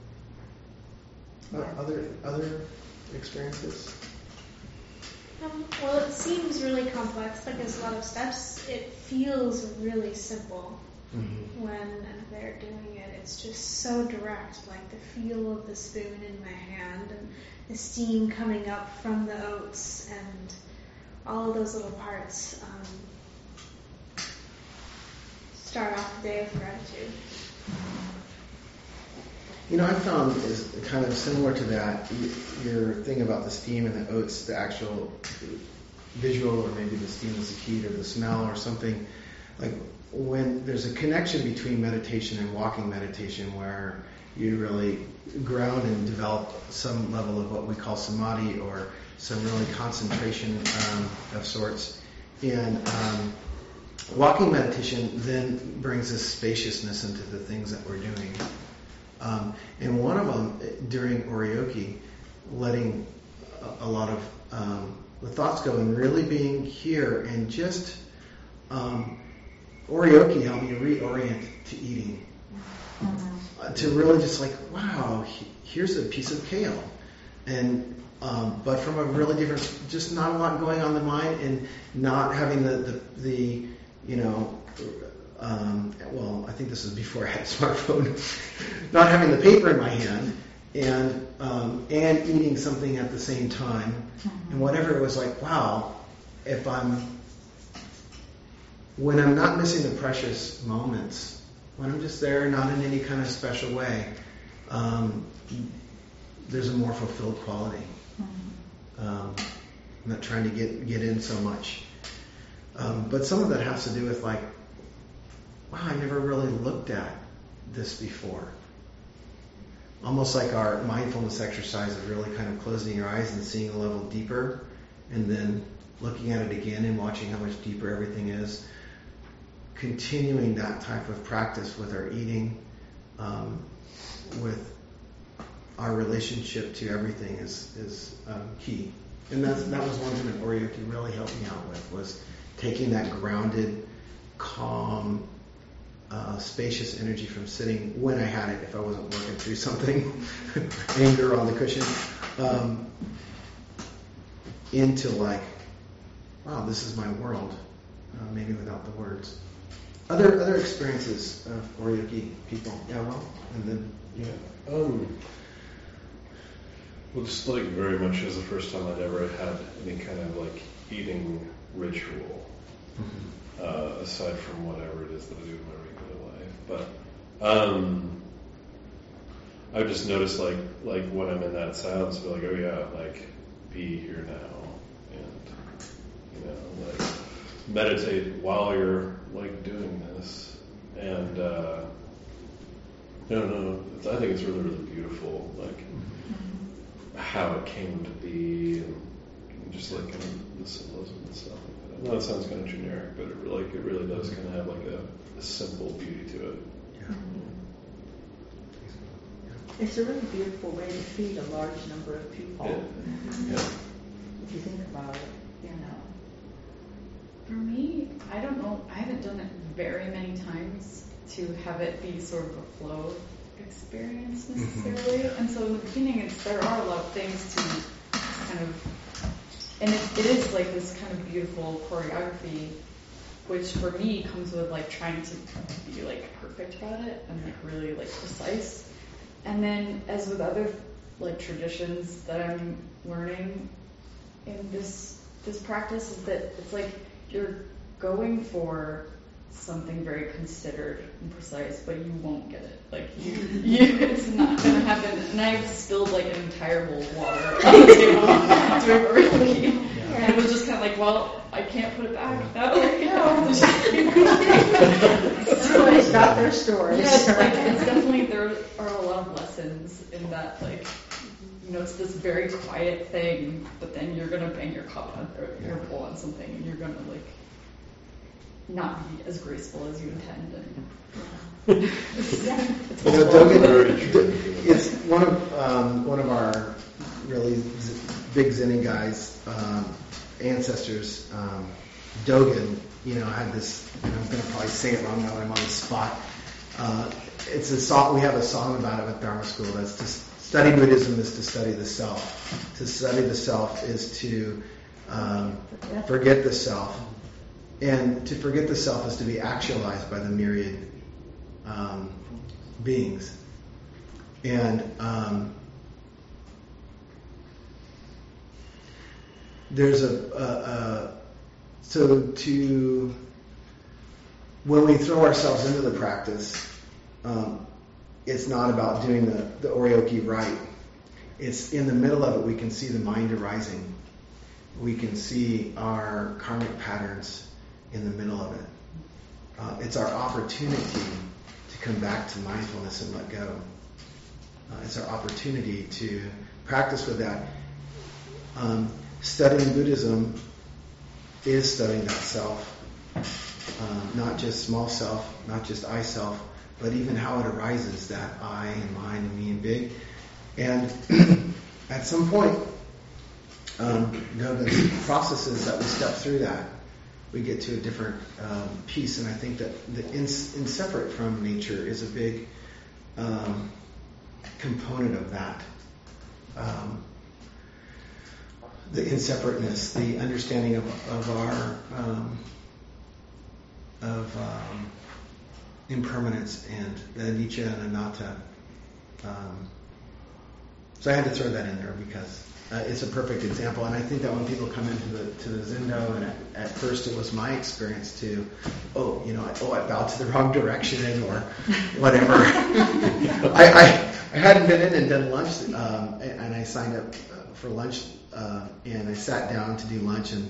Other experiences? Well, it seems really complex, like there's a lot of steps. It feels really simple when they're doing it. It's just so direct, like the feel of the spoon in my hand and the steam coming up from the oats and all of those little parts start off the day with gratitude. I found is kind of similar to that, your thing about the steam and the oats, the actual visual, or maybe the steam is the heat or the smell or something, like when there's a connection between meditation and walking meditation where you really ground and develop some level of what we call samadhi or some really concentration of sorts. And walking meditation then brings this spaciousness into the things that we're doing. And one of them, during oryoki, letting a lot of the thoughts go and really being here and just oryoki helped me reorient to eating. To really just like, wow, here's a piece of kale. And but from a really different, just not a lot going on in the mind and not having the well, I think this was before I had a smartphone, not having the paper in my hand and eating something at the same time. And whatever, it was like, wow, when I'm not missing the precious moments, when I'm just there, not in any kind of special way, there's a more fulfilled quality. I'm not trying to get in so much. But some of that has to do with like, wow, I never really looked at this before. Almost like our mindfulness exercise of really kind of closing your eyes and seeing a level deeper, and then looking at it again and watching how much deeper everything is. Continuing that type of practice with our eating, with our relationship to everything is key. And that was one thing that oryoki really helped me out with, was taking that grounded, calm, spacious energy from sitting when I had it, if I wasn't working through something, anger on the cushion, into like, wow, this is my world, maybe without the words. Other experiences of oryoki people? Yeah, well, and then well, just like very much as the first time I'd ever had any kind of like eating ritual, aside from whatever it is that I do in my regular life. But I've just noticed like when I'm in that silence, I'll be like, oh yeah, like be here now, and like meditate while you're like doing this, and I think it's really, really beautiful, like how it came to be, and just like kind of the symbolism and stuff like that. I know it sounds kind of generic, but it really does kind of have like a simple beauty to it. Yeah. It's a really beautiful way to feed a large number of people. Yeah. If you think about it, For me, I don't know. I haven't done it very many times to have it be sort of a flow experience necessarily. And so in the beginning, there are a lot of things to kind of, and it is like this kind of beautiful choreography, which for me comes with like trying to be like perfect about it and like really like precise. And then, as with other like traditions that I'm learning in this practice, is that it's like you're going for something very considered and precise, but you won't get it. Like it's not gonna happen. And I've spilled like an entire bowl of water on the table doing a cookie, and it was just kind of like, well, I can't put it back that way. Everybody's got their stories. Yes, like it's definitely, there are a lot of lessons in that, like, you know, it's this very quiet thing, but then you're gonna bang your cup on, or your bowl on something, and you're gonna like not be as graceful as you intend. And it's one of our really big Zen guys, ancestors, Dogen, had this, and I'm going to probably say it wrong now that I'm on the spot. It's a song, we have a song about it with Dharma School, that's to study Buddhism is to study the self. To study the self is to forget the self. And to forget the self is to be actualized by the myriad beings. And there's when we throw ourselves into the practice, it's not about doing the Oryoki right. It's in the middle of it we can see the mind arising. We can see our karmic patterns in the middle of it. It's our opportunity to come back to mindfulness and let go. It's our opportunity to practice with that. Studying Buddhism is studying that self, not just small self, not just I self, but even how it arises, that I and mine and me and big. And at some point, the processes that we step through that, we get to a different piece. And I think that the inseparate from nature is a big component of that. The inseparateness, the understanding of our impermanence and the anicca and anatta. So I had to throw that in there because it's a perfect example. And I think that when people come into the Zendo, and at first it was my experience to, I bowed to the wrong direction or whatever. I hadn't been in and done lunch, and I signed up for lunch, and I sat down to do lunch, and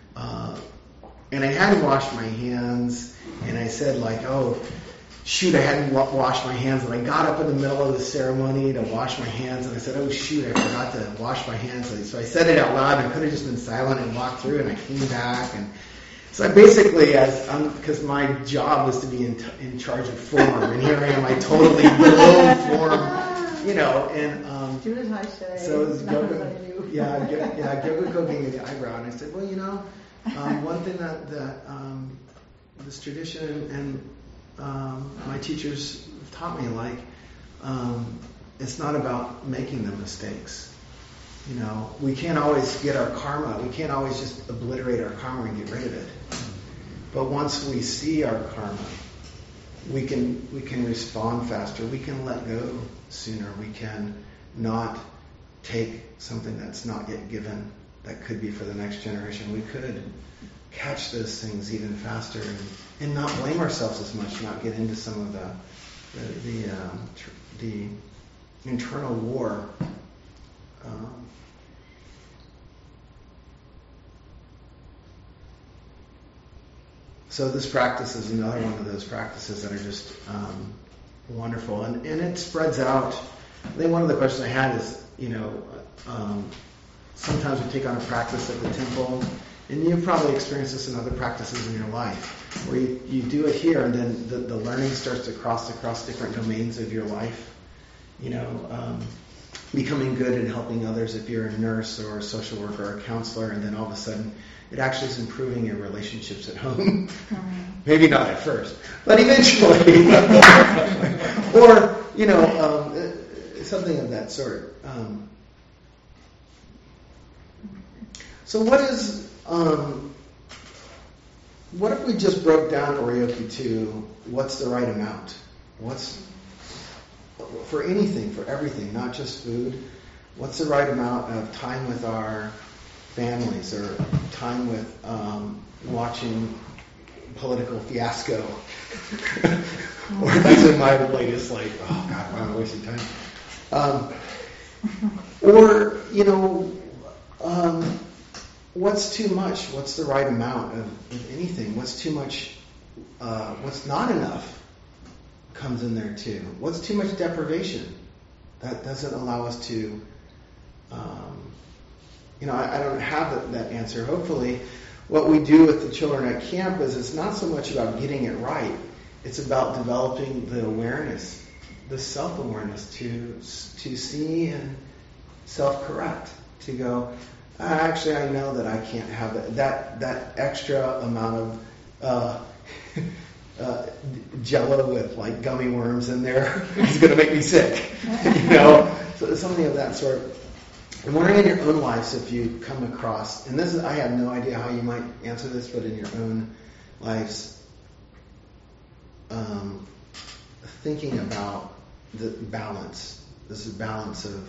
I hadn't washed my hands, and I said like, oh, shoot, I hadn't washed my hands, and I got up in the middle of the ceremony to wash my hands, and I said, oh shoot, I forgot to wash my hands. So I said it out loud, and I could have just been silent and walked through, and I came back, and so I basically, because my job was to be in charge of form, and here I am, I totally below form, and do as I say. So it was Gyoku gave me the eyebrow, and I said, well, one thing that this tradition and my teachers taught me, it's not about making the mistakes. We can't always get our karma. We can't always just obliterate our karma and get rid of it. But once we see our karma, we can respond faster. We can let go sooner. We can not take something that's not yet given that could be for the next generation. We could catch those things even faster and not blame ourselves as much, not get into some of the internal war. So this practice is another one of those practices that are just wonderful, and it spreads out. I think one of the questions I had is, sometimes we take on a practice at the temple, and you've probably experienced this in other practices in your life, where you do it here, and then the learning starts to cross across different domains of your life. Becoming good and helping others if you're a nurse or a social worker or a counselor, and then all of a sudden it actually is improving your relationships at home. Maybe not at first, but eventually. Or, something of that sort. So what if we just broke down Oryoki to what's the right amount? for anything, for everything, not just food. What's the right amount of time with our families, or time with watching political fiasco? Or that's in my latest, like, oh God, why am I wasting time? Or, what's too much? What's the right amount of anything? What's too much? What's not enough comes in there too. What's too much deprivation? That doesn't allow us to, I don't have that answer. Hopefully, what we do with the children at camp is it's not so much about getting it right. It's about developing the awareness, the self-awareness to see and self-correct, to go, actually, I know that I can't have that extra amount of Jello with like gummy worms in there is going to make me sick. So something of that sort. I'm wondering in your own lives if you come across, and I have no idea how you might answer this, but in your own lives, thinking about the balance. This is balance of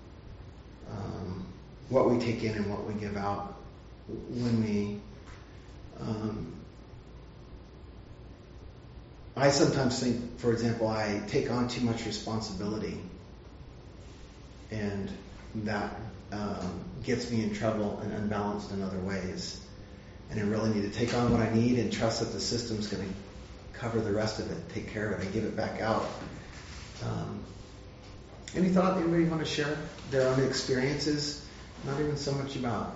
what we take in and what we give out when we. I sometimes think, for example, I take on too much responsibility, and that gets me in trouble and unbalanced in other ways. And I really need to take on what I need and trust that the system's going to cover the rest of it, take care of it, and give it back out. Any thought? Anybody want to share their own experiences? Not even so much about,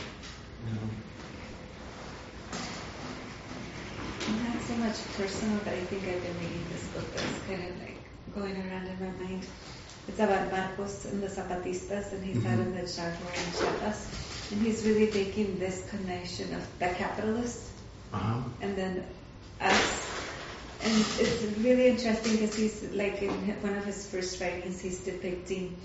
Not so much personal, but I think I've been reading this book that's kind of like going around in my mind. It's about Marcos and the Zapatistas, and he's out in the Chaco in Chiapas, and he's really making this connection of the capitalists and then us. And it's really interesting because he's like in one of his first writings, he's depicting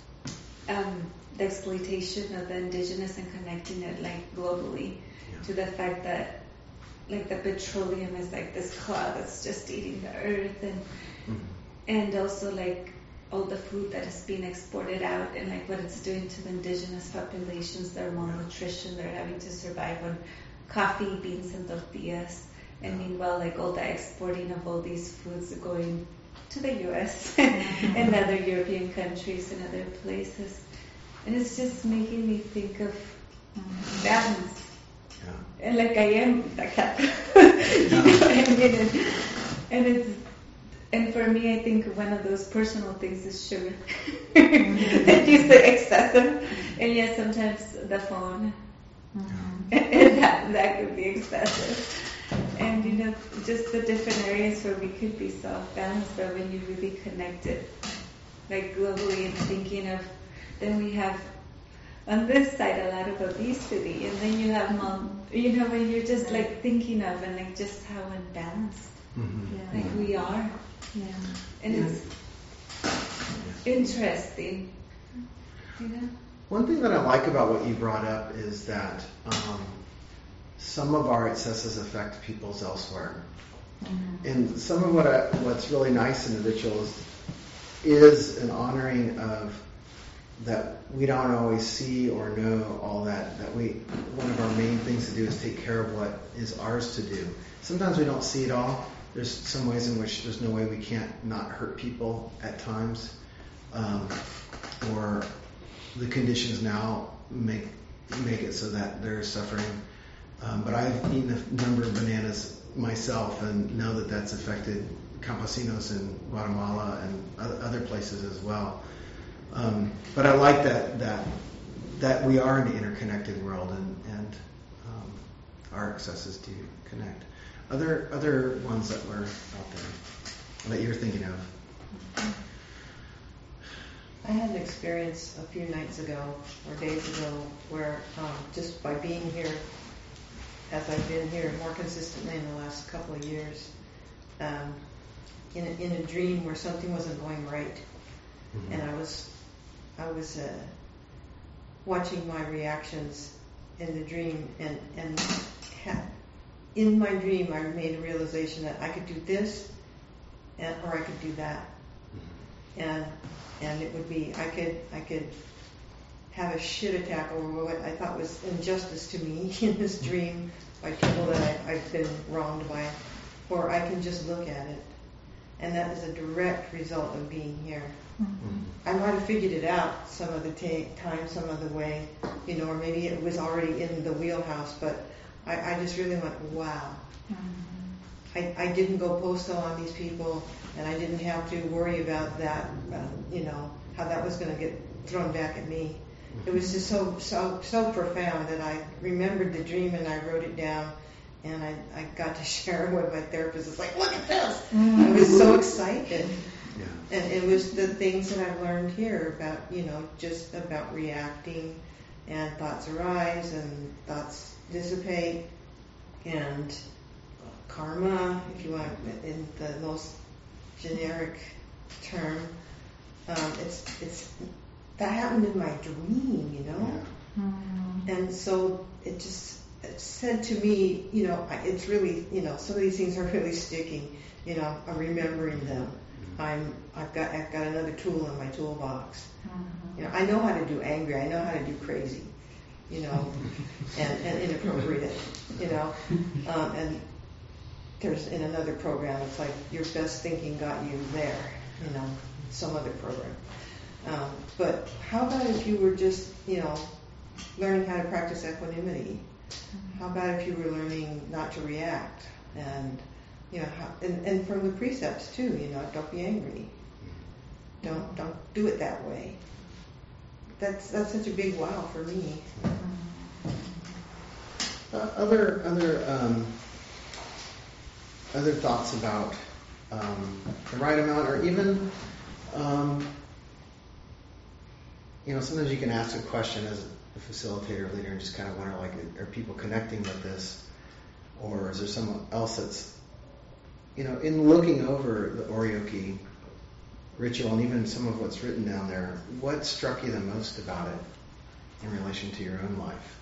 the exploitation of the indigenous and connecting it like globally to the fact that like the petroleum is like this cloud that's just eating the earth, and also like all the food that is being exported out and like what it's doing to the indigenous populations, their malnutrition, they're having to survive on coffee, beans, and tortillas. And meanwhile, like all the exporting of all these foods going to the U.S. and other European countries and other places. And it's just making me think of balance. Yeah. And like I am the capitalist. You know what I mean? And for me, I think one of those personal things is sugar. That you say excessive. And yet sometimes the phone. And that could be excessive. And just the different areas where we could be self-balanced, but when you really connect it, like globally and thinking of, then we have on this side a lot of obesity, and then you have when you're just like thinking of and like just how unbalanced like we are. Yeah. And it's interesting. One thing that I like about what you brought up is that some of our excesses affect people's elsewhere. And some of what's really nice in the rituals is an honoring of that we don't always see or know all that one of our main things to do is take care of what is ours to do. Sometimes we don't see it all. There's some ways in which there's no way we can't not hurt people at times, or the conditions now make it so that there is suffering. But I've eaten a number of bananas myself and know that that's affected campesinos in Guatemala and other places as well. But I like that we are in an interconnected world and our excesses do connect. Other ones that were out there that you're thinking of? I had an experience a few nights ago or days ago where just by being here, as I've been here more consistently in the last couple of years, in a dream where something wasn't going right, and I was watching my reactions in the dream, and in my dream I made a realization that I could do this, or I could do that, and it would be, I could have a shit attack over what I thought was injustice to me in this dream by people that I've been wronged by, or I can just look at it. And that is a direct result of being here. I might have figured it out some of the time, some other way, or maybe it was already in the wheelhouse, but I just really went, wow. I didn't go postal on these people, and I didn't have to worry about that, how that was going to get thrown back at me. It was just so profound that I remembered the dream and I wrote it down, and I got to share it with my therapist. It's like, look at this! I was so excited. Yeah. And it was the things that I've learned here about, just about reacting, and thoughts arise and thoughts dissipate, and karma, if you want, in the most generic term. It's that happened in my dream, and so it said to me, it's really, some of these things are really sticking. I'm remembering them. I've got another tool in my toolbox. I know how to do angry. I know how to do crazy, and inappropriate, and there's in another program, it's like your best thinking got you there, some other program. But how about if you were just, learning how to practice equanimity? How about if you were learning not to react, and and from the precepts too, don't be angry. Don't do it that way. That's such a big wow for me. Other thoughts about the right amount, or even sometimes you can ask a question as a facilitator or leader and just kind of wonder, like, are people connecting with this, or is there someone else that's, in looking over the Oryoki ritual and even some of what's written down there, what struck you the most about it in relation to your own life?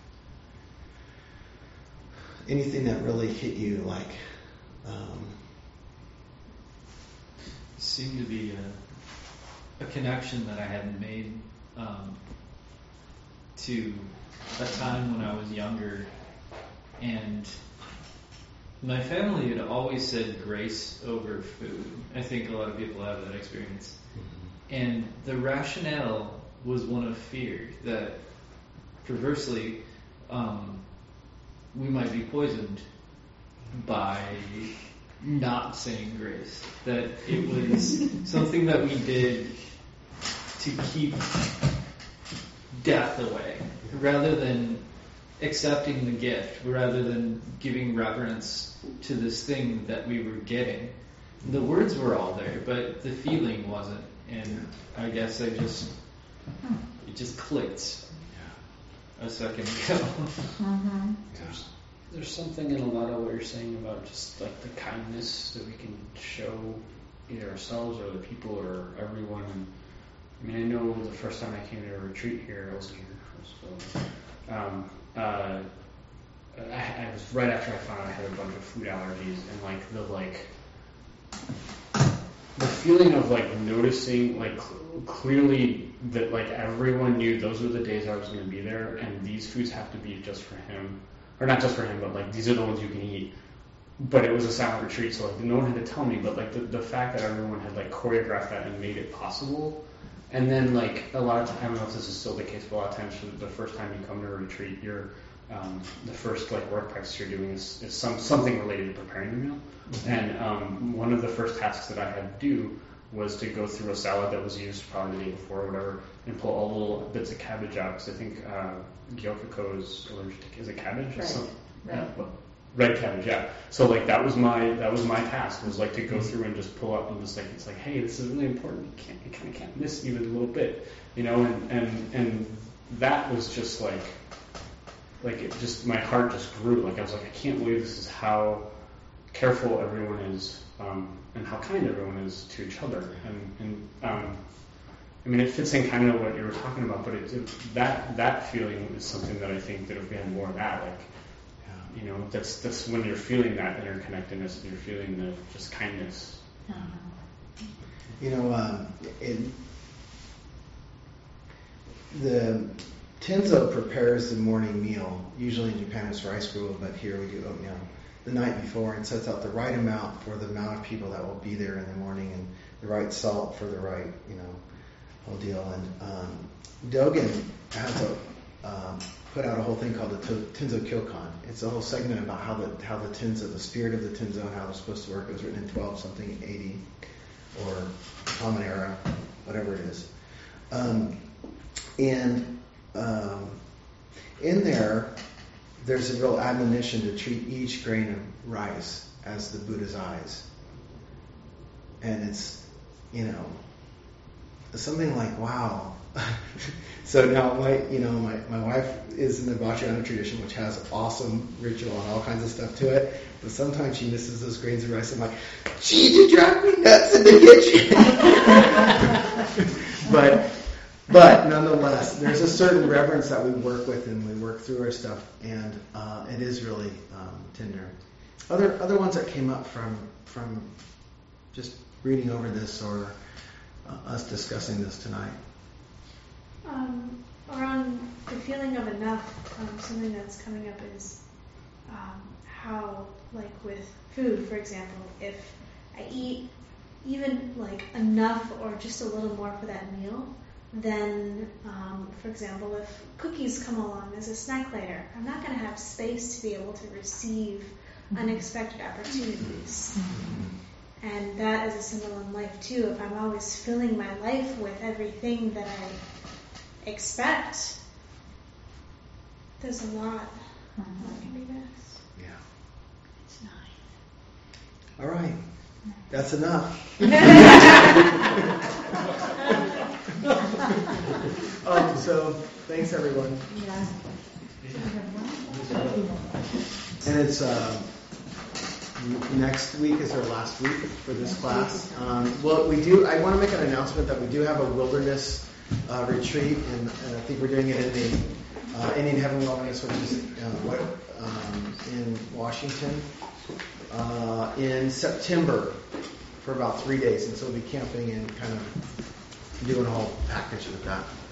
Anything that really hit you, like? Seemed to be a connection that I hadn't made to a time when I was younger, and my family had always said grace over food. I think a lot of people have that experience. And the rationale was one of fear, that perversely we might be poisoned by not saying grace. That it was something that we did to keep death away, rather than accepting the gift, rather than giving reverence to this thing that we were getting. The words were all there, but the feeling wasn't. And I guess it just clicked a second ago. There's something in a lot of what you're saying about just like the kindness that we can show either ourselves or the people or everyone. And I mean, I know the first time I came to a retreat here, I was right after I found out I had a bunch of food allergies, and the feeling of noticing clearly that everyone knew those were the days I was going to be there, and these foods have to be just for him, or not just for him, but these are the ones you can eat. But it was a silent retreat, so no one had to tell me. But the fact that everyone had choreographed that and made it possible. And then, a lot of times, I don't know if this is still the case, but a lot of times, the first time you come to a retreat, you're the first work practice you're doing is something related to preparing the meal. And one of the first tasks that I had to do was to go through a salad that was used probably the day before or whatever, and pull all the little bits of cabbage out, because I think Gyokiko is allergic to, is it cabbage? Right. Red cabbage, yeah. So that was my task, was to go through and just pull up and just it's hey, this is really important. You kind of can't miss even a little bit, and that was just it just, my heart just grew. I was I can't believe this is how careful everyone is, and how kind everyone is to each other. And I mean, it fits in kind of what you were talking about, but that feeling is something that I think that if we had more of that, that's when you're feeling that interconnectedness, and you're feeling the just kindness. The Tenzo prepares the morning meal. Usually in Japan it's rice gruel, but here we do oatmeal the night before and sets out the right amount for the amount of people that will be there in the morning and the right salt for the right, whole deal. And Dogen has put out a whole thing called the Tenzo Kyokan. It's a whole segment about how the Tenzo, the spirit of the Tenzo, and how it's supposed to work. It was written in 12-something AD or Common Era, whatever it is. In there's a real admonition to treat each grain of rice as the Buddha's eyes. And it's, something like, wow. So now my wife is in the Vajrayana tradition, which has awesome ritual and all kinds of stuff to it. But sometimes she misses those grains of rice. I'm like, geez, you drive me nuts in the kitchen. But nonetheless, there's a certain reverence that we work with and we work through our stuff, and it is really tender. Other ones that came up from just reading over this or us discussing this tonight. Or on the feeling of enough, something that's coming up is how, like with food, for example, if I eat even like enough or just a little more for that meal, then, for example, if cookies come along as a snack later, I'm not going to have space to be able to receive unexpected opportunities. And that is a symbol in life too. If I'm always filling my life with everything that I expect, there's a lot that can be missed. Yeah. It's 9. All right. That's enough. So thanks everyone. Yeah. And it's next week is our last week for this class. Well, I want to make an announcement that we do have a wilderness retreat, and I think we're doing it in the Indian Heaven Wilderness, which is in Washington, in September for about 3 days, and so we'll be camping and kind of doing a whole package with that.